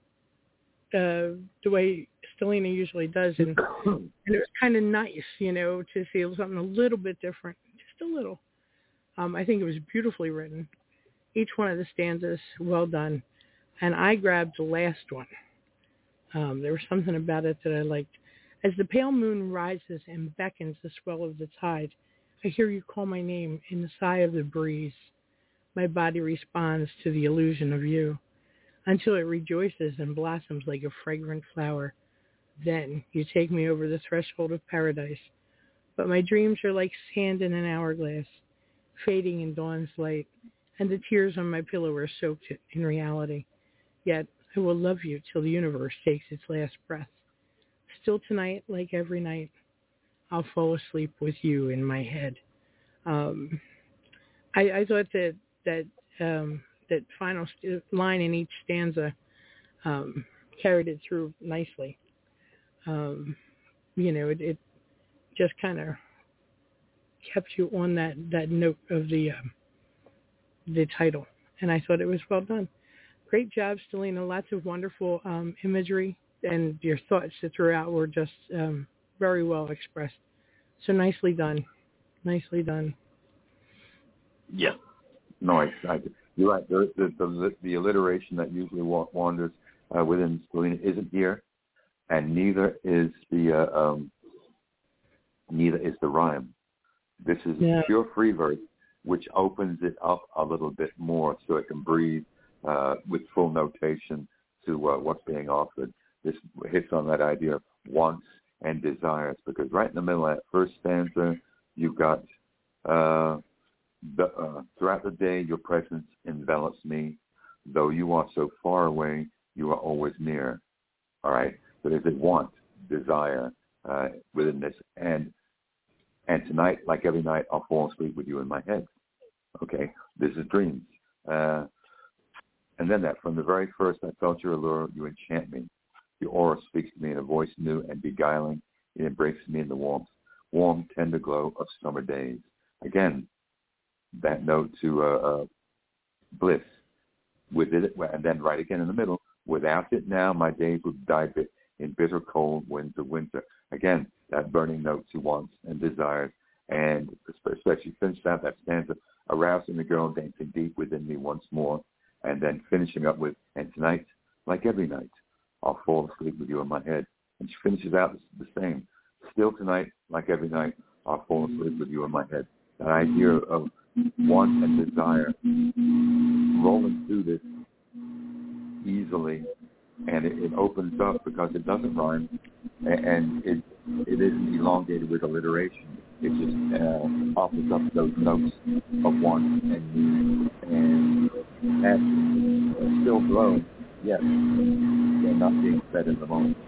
uh, the way Stalina usually does. And, and it was kind of nice, you know, to see something a little bit different, just a little. Um, I think it was beautifully written. Each one of the stanzas, well done. And I grabbed the last one. Um, there was something about it that I liked. As the pale moon rises and beckons the swell of the tide, I hear you call my name in the sigh of the breeze. My body responds to the illusion of you until it rejoices and blossoms like a fragrant flower. Then you take me over the threshold of paradise. But my dreams are like sand in an hourglass, fading in dawn's light, and the tears on my pillow are soaked in reality. Yet I will love you till the universe takes its last breath. Still tonight, like every night, I'll fall asleep with you in my head. Um, I, I thought that that um, that final st- line in each stanza um, carried it through nicely. Um, you know, it, it just kind of kept you on that, that note of the um, the title, and I thought it was well done. Great job, Stalina. Lots of wonderful um, imagery, and your thoughts throughout were just um, very well expressed. So nicely done. Nicely done. Yeah. No, I, I, you're right. The, the, the, the alliteration that usually wanders uh, within Stalina isn't here, and neither is the uh, um, neither is the rhyme. This is yeah. pure free verse, which opens it up a little bit more so it can breathe uh, with full notation to uh, what's being offered. This hits on that idea of wants and desires, because right in the middle of that first stanza, you've got uh, the, uh, throughout the day, your presence envelops me. Though you are so far away, you are always near. All right? So there's a want, desire uh, within this. And and tonight, like every night, I'll fall asleep with you in my head. Okay? This is dreams. Uh, and then that, from the very first, I felt your allure, you enchant me. Your aura speaks to me in a voice new and beguiling. It embraces me in the warmth, warm, tender glow of summer days. Again, that note to uh, uh, bliss. With it, and then right again in the middle, without it now, my days would die bit in bitter cold winds of winter. Again, that burning note to wants and desires, and especially finish out that stanza, arousing the girl dancing deep within me once more, and then finishing up with, and tonight, like every night, I'll fall asleep with you in my head. And she finishes out the same. Still tonight, like every night, I'll fall asleep with you in my head. That idea of want and desire rolling through this easily, and it, it opens up because it doesn't rhyme, and, and it it isn't elongated with alliteration. It just uh, offers up those notes of want and need, and as still blow, yes, they're not being said in the moment.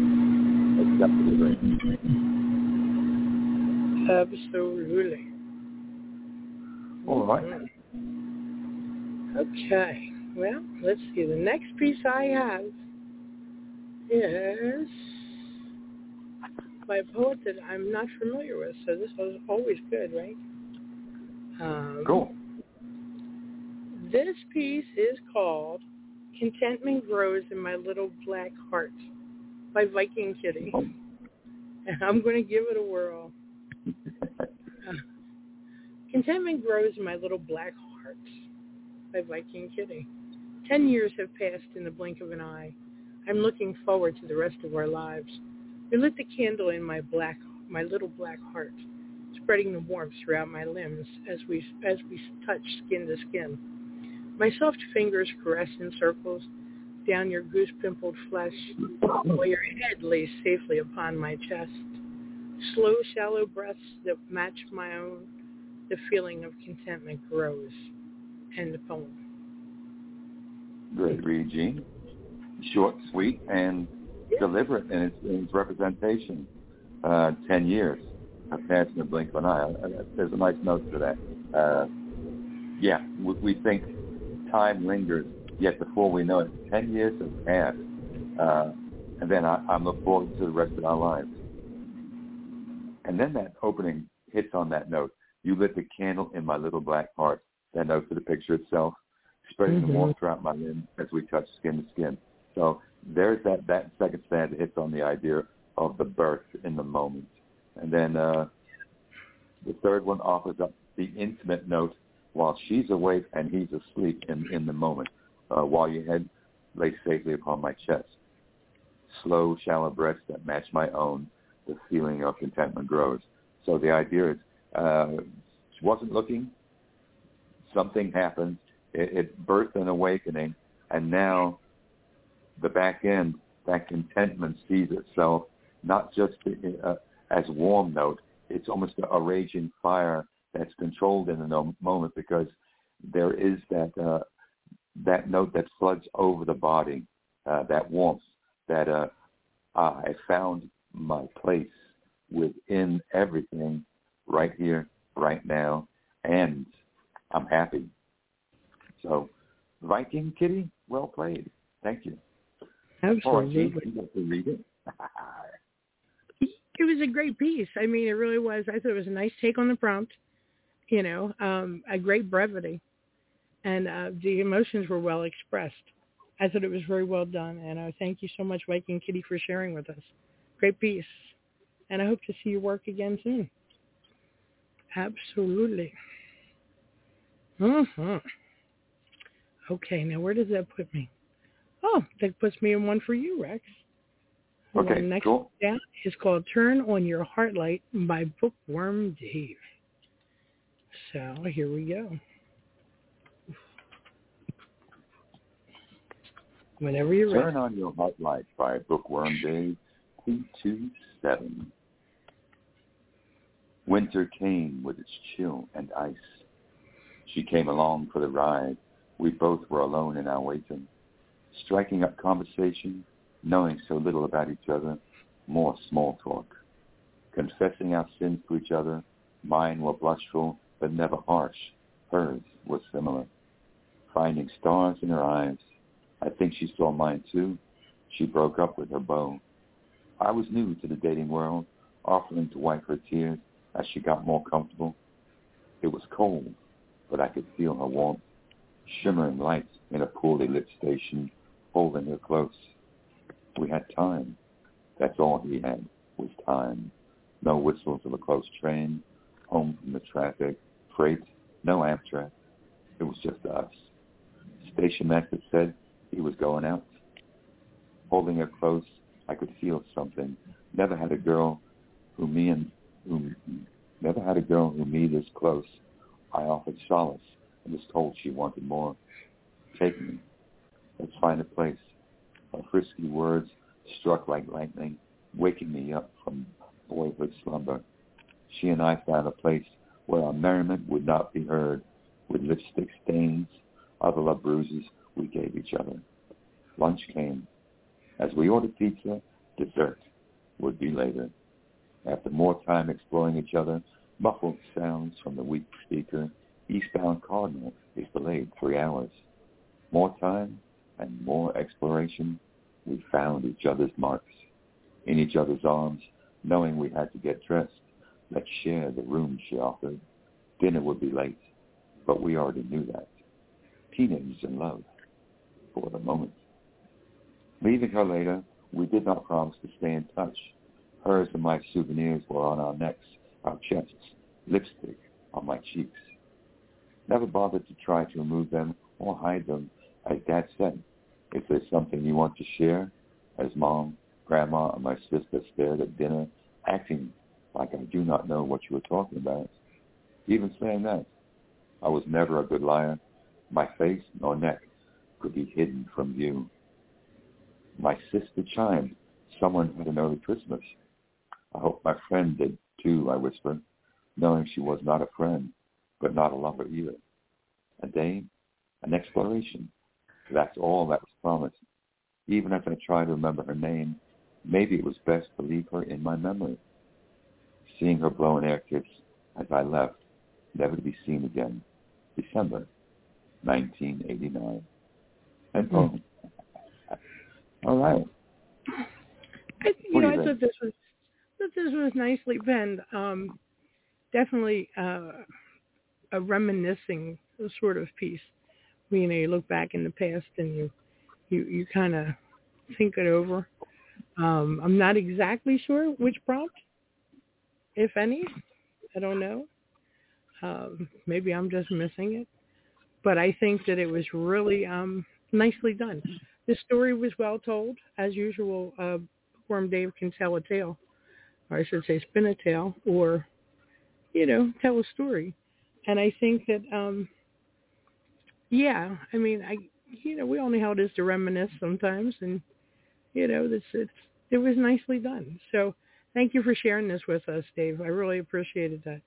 Absolutely. All right. Okay. Well, let's see. The next piece I have is by a poet that I'm not familiar with, so this was always good, right? Um, cool. This piece is called Contentment Grows in My Little Black Heart by Viking Kitty. And I'm going to give it a whirl. Uh, Contentment grows in my little black heart by Viking Kitty. Ten years have passed in the blink of an eye. I'm looking forward to the rest of our lives. We lit the candle in my black, my little black heart, spreading the warmth throughout my limbs as we as we touch skin to skin. My soft fingers caress in circles down your goose-pimpled flesh, while your head lays safely upon my chest. Slow, shallow breaths that match my own. The feeling of contentment grows. End of poem. Great read, Gene. Short, sweet, and yeah. deliberate in its, in its representation. Uh, ten years have passed in the blink of an eye. There's a nice note to that. Uh, yeah, we, we think time lingers, yet before we know it, ten years have passed. Uh, And then I, I'm looking forward to the rest of our lives. And then that opening hits on that note. You lit the candle in my little black heart. That note for the picture itself, spreading mm-hmm. the warmth throughout my limbs as we touch skin to skin. So there's that, that second stanza hits on the idea of the birth in the moment. And then uh, the third one offers up the intimate note while she's awake and he's asleep in, in the moment, uh, while your head lays safely upon my chest. Slow, shallow breaths that match my own, the feeling of contentment grows. So the idea is, uh, she wasn't looking, something happened, it, it birthed an awakening, and now the back end, that contentment sees itself not just uh, as warm note, it's almost a, a raging fire that's controlled in a moment, because there is that uh, that note that floods over the body, uh, that warmth, that uh, I found my place within everything right here, right now, and I'm happy. So, Viking Kitty, well played. Thank you. Absolutely. Oh, you get to read it. It was a great piece. I mean, it really was. I thought it was a nice take on the prompt, you know, um, a great brevity, and uh, the emotions were well expressed. I thought it was very well done, and I uh, thank you so much, Viking Kitty, for sharing with us. Great piece, and I hope to see your work again soon. Absolutely. Mm-hmm. Okay, now where does that put me? Oh, that puts me in one for you, Rex. The okay, one next cool. down is called Turn on Your Heartlight by Bookworm Dave. So here we go. Whenever you're ready. Turn on Your Heartlight by Bookworm Dave, two two seven. Winter came with its chill and ice. She came along for the ride. We both were alone in our waiting, striking up conversation, knowing so little about each other, more small talk, confessing our sins to each other. Mine were blushful, but never harsh. Hers was similar. Finding stars in her eyes, I think she saw mine too. She broke up with her beau. I was new to the dating world, offering to wipe her tears as she got more comfortable. It was cold, but I could feel her warmth, shimmering lights in a poorly lit station, holding her close. We had time. That's all he had, was time. No whistles of a close train, home from the traffic, freight, no Amtrak. It was just us. Station master said he was going out. Holding her close, I could feel something. Never had a girl who me and who never had a girl who me this close. I offered solace and was told she wanted more. Take me. Let's find a place. Her frisky words struck like lightning, waking me up from boyhood slumber. She and I found a place where our merriment would not be heard, with lipstick stains, other love bruises we gave each other. Lunch came. As we ordered pizza, dessert would be later. After more time exploring each other, muffled sounds from the weak speaker, eastbound Cardinal is delayed three hours. More time and more exploration, we found each other's marks. In each other's arms, knowing we had to get dressed, let's share the room, she offered. Dinner would be late, but we already knew that. Teenagers in love, for the moment. Leaving her later, we did not promise to stay in touch. Hers and my souvenirs were on our necks, our chests, lipstick on my cheeks. Never bothered to try to remove them or hide them. As Dad said, if there's something you want to share, as Mom, Grandma, and my sister stared at dinner, acting like I do not know what you were talking about. Even saying that, I was never a good liar. My face nor neck could be hidden from view. My sister chimed. Someone had an early Christmas. I hope my friend did too, I whispered, knowing she was not a friend, but not a lover either. A day, an exploration. That's all that was promised. Even as I tried to remember her name, maybe it was best to leave her in my memory. Seeing her blow an air kiss as I left, never to be seen again. December nineteen eighty-nine. And boom. All right. you what know, do you I think? thought this was thought this was nicely penned. Um, definitely uh, a reminiscing sort of piece. You know, you look back in the past and you you, you kind of think it over. Um, I'm not exactly sure which prompt, if any. I don't know. Um, maybe I'm just missing it. But I think that it was really um, nicely done. The story was well told. As usual, uh, Bookworm Dave can tell a tale, or I should say spin a tale, or, you know, tell a story. And I think that, um, yeah, I mean, I, you know, we all know how it is to reminisce sometimes, and, you know, this it's it was nicely done. So thank you for sharing this with us, Dave. I really appreciated that.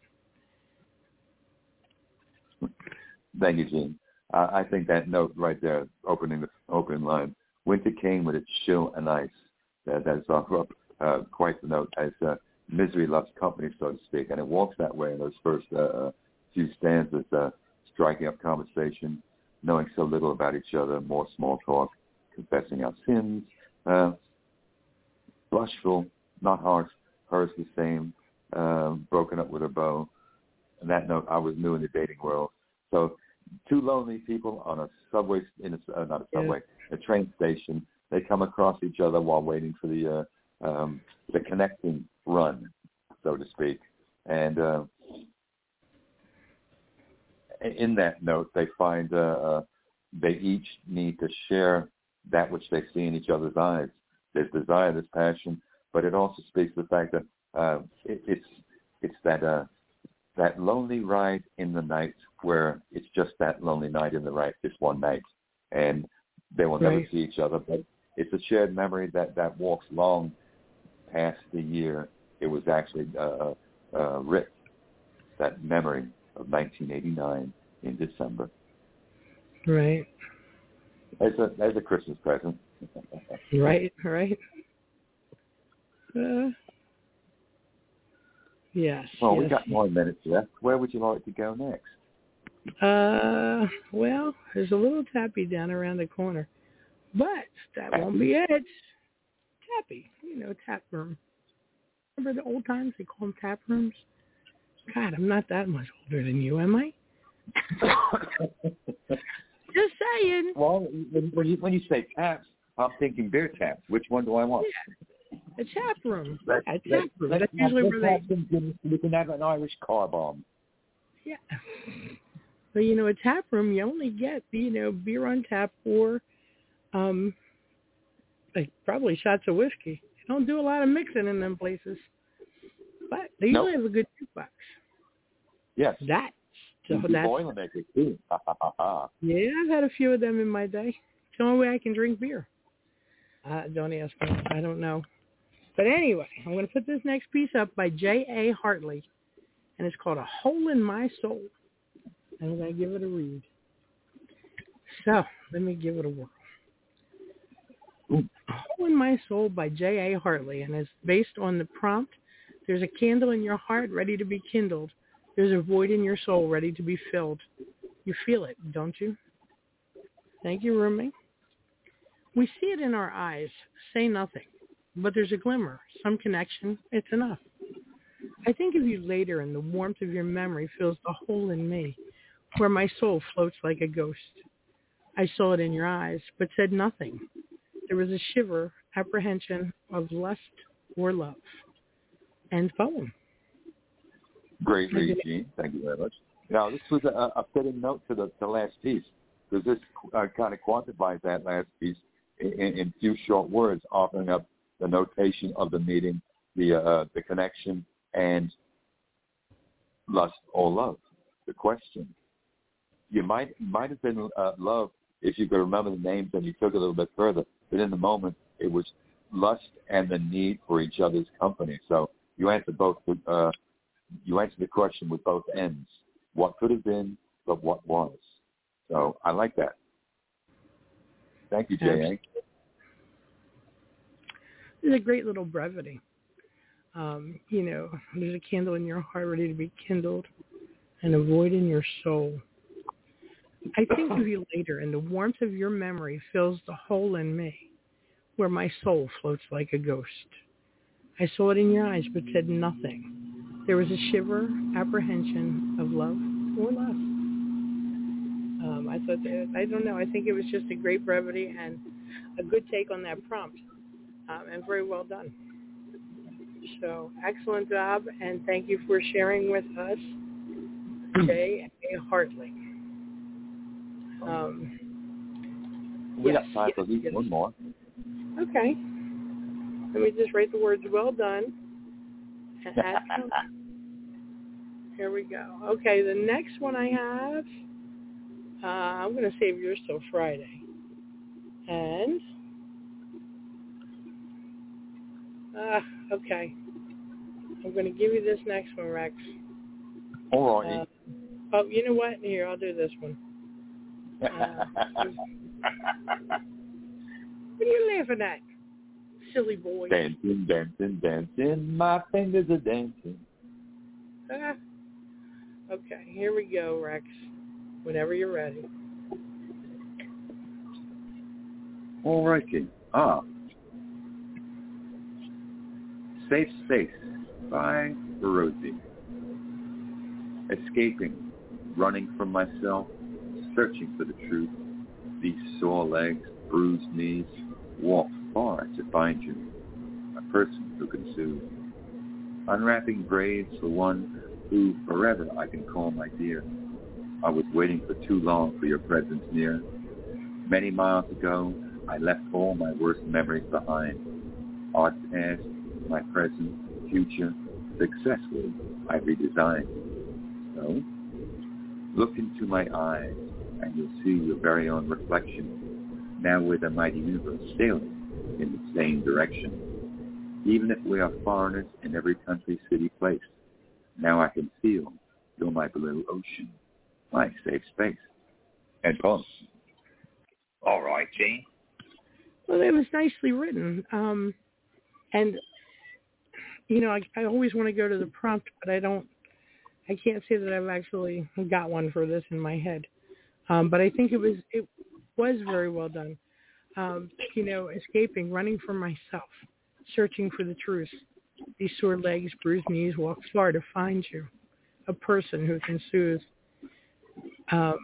Thank you, Gene. Uh, I think that note right there, opening the opening line, winter came with its chill and ice. That, that's uh, uh, quite the note, as uh, misery loves company, so to speak. And it walks that way in those first uh, few stanzas, uh, striking up conversation, knowing so little about each other, more small talk, confessing our sins, uh, blushful, not harsh, hers the same, uh, broken up with a bow. And that note, I was new in the dating world. So two lonely people on a subway, in a, uh, not a subway, yeah. a train station, they come across each other while waiting for the uh, um, the connecting run, so to speak. And uh, in that note, they find uh, uh, they each need to share that which they see in each other's eyes. There's desire, there's passion, but it also speaks to the fact that uh, it, it's it's that uh, that lonely ride in the night where it's just that lonely night in the night, this one night, and they will never right. see each other. But it's a shared memory that, that walks long past the year it was actually uh, uh, written, that memory of nineteen eighty-nine in December. Right. As a, as a Christmas present. Right, right. Uh, yes. Well, yes. we got more minutes left. Where would you like to go next? Uh, well, there's a little tappy down around the corner, but that tappy? won't be it. Tappy, you know, tap room. Remember the old times? They call them tap rooms. God, I'm not that much older than you, am I? Just saying. Well, when you, when you say taps, I'm thinking beer taps. Which one do I want? Yeah. A tap room. Let's, a tap let's, room. Let's That's usually where they... You can have an Irish car bomb. Yeah. But, you know, a tap room, you only get, you know, beer on tap or um, like probably shots of whiskey. You don't do a lot of mixing in them places. But they usually nope. have a good jukebox. Yes. That. So that's Boilermaker, too. Yeah, I've had a few of them in my day. It's the only way I can drink beer. Uh, don't ask me. I don't know. But anyway, I'm going to put this next piece up by J A Hartley, and it's called A Hole in My Soul. And I'm going to give it a read. So, let me give it a whirl. Ooh. A Hole in My Soul by J A Hartley, and it's based on the prompt, there's a candle in your heart ready to be kindled. There's a void in your soul ready to be filled. You feel it, don't you? Thank you, Rumi. We see it in our eyes. Say nothing. But there's a glimmer, some connection. It's enough. I think of you later, and the warmth of your memory fills the hole in me, where my soul floats like a ghost. I saw it in your eyes, but said nothing. There was a shiver, apprehension of lust or love. End poem. Great read, Gene. Thank you very much. Now, this was a, a fitting note to the, the last piece, because this uh, kind of quantifies that last piece in, in few short words, offering up the notation of the meeting, the uh, the connection, and lust or love, the question. You might might have been uh, love if you could remember the names and you took it a little bit further, but in the moment, it was lust and the need for each other's company. So you answered both. Uh, you answered the question with both ends. What could have been, but what was. So I like that. Thank you, J A. It's a great little brevity. Um, you know, there's a candle in your heart ready to be kindled and a void in your soul. I think of you later, and the warmth of your memory fills the hole in me, where my soul floats like a ghost. I saw it in your eyes, but said nothing. There was a shiver, apprehension of love or less. Um, I thought, that, I don't know, I think it was just a great brevity and a good take on that prompt, um, and very well done. So, excellent job, and thank you for sharing with us, Jay A. Hartley. Um, we yes, got time yes, for at least yes. one more. Okay. Let me just write the words, well done. Here we go. Okay, the next one I have, uh, I'm going to save yours till Friday. And, uh, okay. I'm going to give you this next one, Rex. All right. Uh, oh, you know what? Here, I'll do this one. Uh, what are you laughing at, silly boy? Dancing, dancing, dancing. My fingers are dancing. Ah. Okay, here we go, Rex. Whenever you're ready. All righty. Ah. Safe Space by Rosie. Escaping, running from myself, searching for the truth. These sore legs, bruised knees, walk far to find you, a person who can soothe. Unwrapping braids for one who forever I can call my dear. I was waiting for too long for your presence near. Many miles ago, I left all my worst memories behind. Our past, my present, future, successfully I redesigned. So, look into my eyes, and you'll see your very own reflection. Now we're the mighty universe sailing in the same direction. Even if we are foreigners in every country, city, place, now I can feel you're my blue ocean, my safe space. And poem. All right, Jane. Well, it was nicely written. Um, and, you know, I, I always want to go to the prompt, but I don't, I can't say that I've actually got one for this in my head. Um, but I think it was, it was very well done. Um, you know, escaping, running from myself, searching for the truth. These sore legs, bruised knees, walk far to find you, a person who can soothe. Um,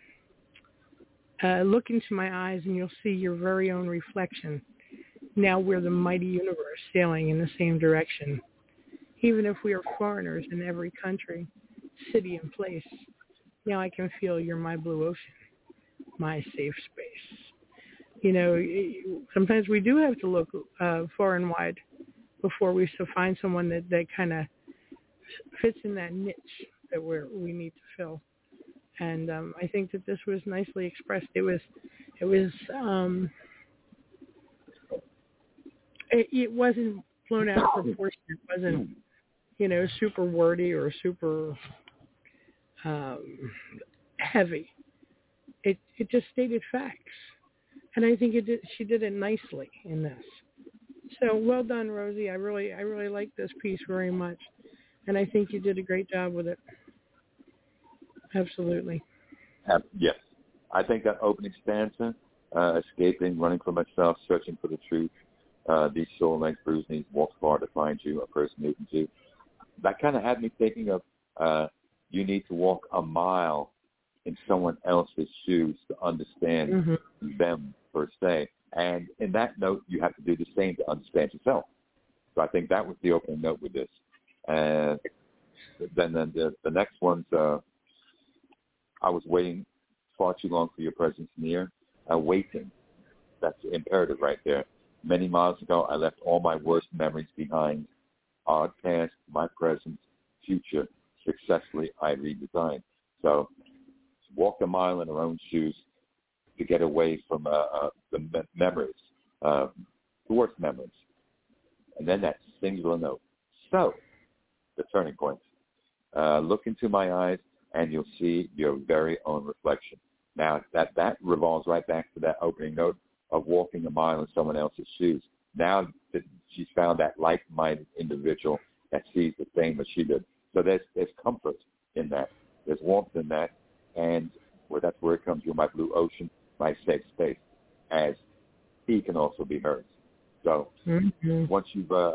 uh, look into my eyes and you'll see your very own reflection. Now we're the mighty universe sailing in the same direction. Even if we are foreigners in every country, city, and place, now I can feel you're my blue ocean, my safe space. You know, sometimes we do have to look uh, far and wide before we find someone that, that kind of fits in that niche that we're, we need to fill. And um, I think that this was nicely expressed. It was, it was, um, it, it wasn't blown out of proportion. It wasn't, you know, super wordy or super um, heavy. It it just stated facts, and I think it did, she did it nicely in this. So well done, Rosie. I really I really like this piece very much, and I think you did a great job with it. Absolutely. Uh, yes. I think that opening stanza, uh, escaping, running from myself, searching for the truth, uh, these soul legs, bruised knees, walk far to find you, a person who can do. That kind of had me thinking of uh, you need to walk a mile in someone else's shoes to understand mm-hmm. them, per se. And in that note, you have to do the same to understand yourself. So I think that was the opening note with this. And then, then the, the next one's, uh, I was waiting far too long for your presence near. Uh, waiting, that's imperative right there. Many miles ago, I left all my worst memories behind. Our past, my present, future, successfully I redesigned. So walk a mile in our own shoes to get away from uh, uh, the me- memories, uh, the worst memories. And then that singular note. So, the turning point. Uh, look into my eyes and you'll see your very own reflection. Now, that, that revolves right back to that opening note of walking a mile in someone else's shoes. Now that she's found that like-minded individual that sees the same as she did. So there's there's comfort in that. There's warmth in that. And well, that's where it comes to my blue ocean, my safe space, as he can also be hers. So mm-hmm. once you've uh,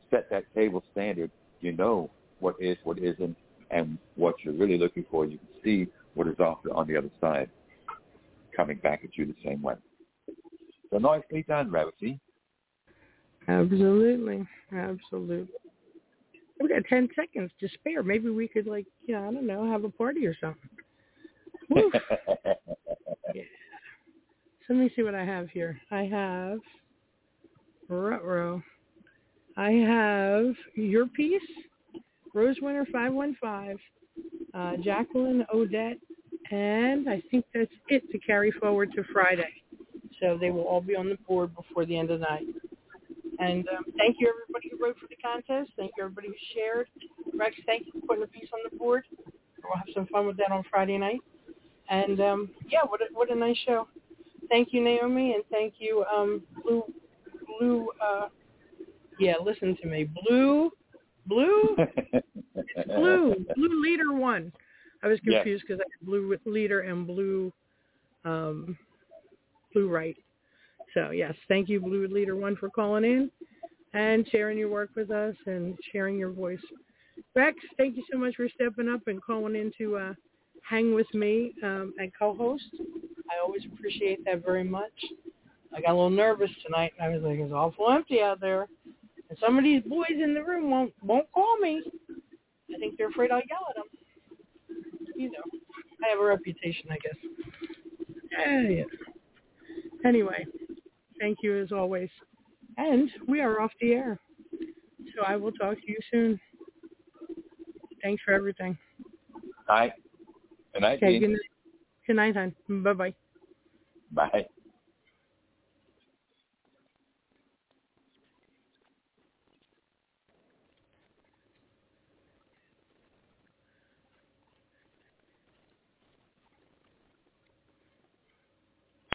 set that table standard, you know what is, what isn't, and what you're really looking for. You can see what is off on the other side, coming back at you the same way. So nicely done, Revity. Absolutely. Absolutely. We got ten seconds to spare. Maybe we could, like, you know, I don't know, have a party or something. Woof. Yeah. So let me see what I have here. I have, ruh-roh. I have your piece, Rosewinter five one five, uh, Jacqueline Odette, and I think that's it to carry forward to Friday. So they will all be on the board before the end of the night. And um, thank you, everybody who wrote for the contest. Thank you, everybody who shared. Rex, thank you for putting a piece on the board. We'll have some fun with that on Friday night. And, um, yeah, what a, what a nice show. Thank you, Naomi, and thank you, um, Blue, Blue, uh, yeah, listen to me. Blue, Blue, it's Blue, Blue Leader one. I was confused because yes. I had Blue Leader and Blue, um, Blue Right. So, yes, thank you, Blue Leader one, for calling in and sharing your work with us and sharing your voice. Rex, thank you so much for stepping up and calling in to uh, hang with me um, and co-host. I always appreciate that very much. I got a little nervous tonight. I was like, it's awful empty out there. And some of these boys in the room won't won't call me. I think they're afraid I'll yell at them. You know, I have a reputation, I guess. Yeah, yeah. Anyway, thank you as always. And we are off the air. So I will talk to you soon. Thanks for everything. All right. Good night. Okay, good night. Good night, hon. Bye-bye. Bye.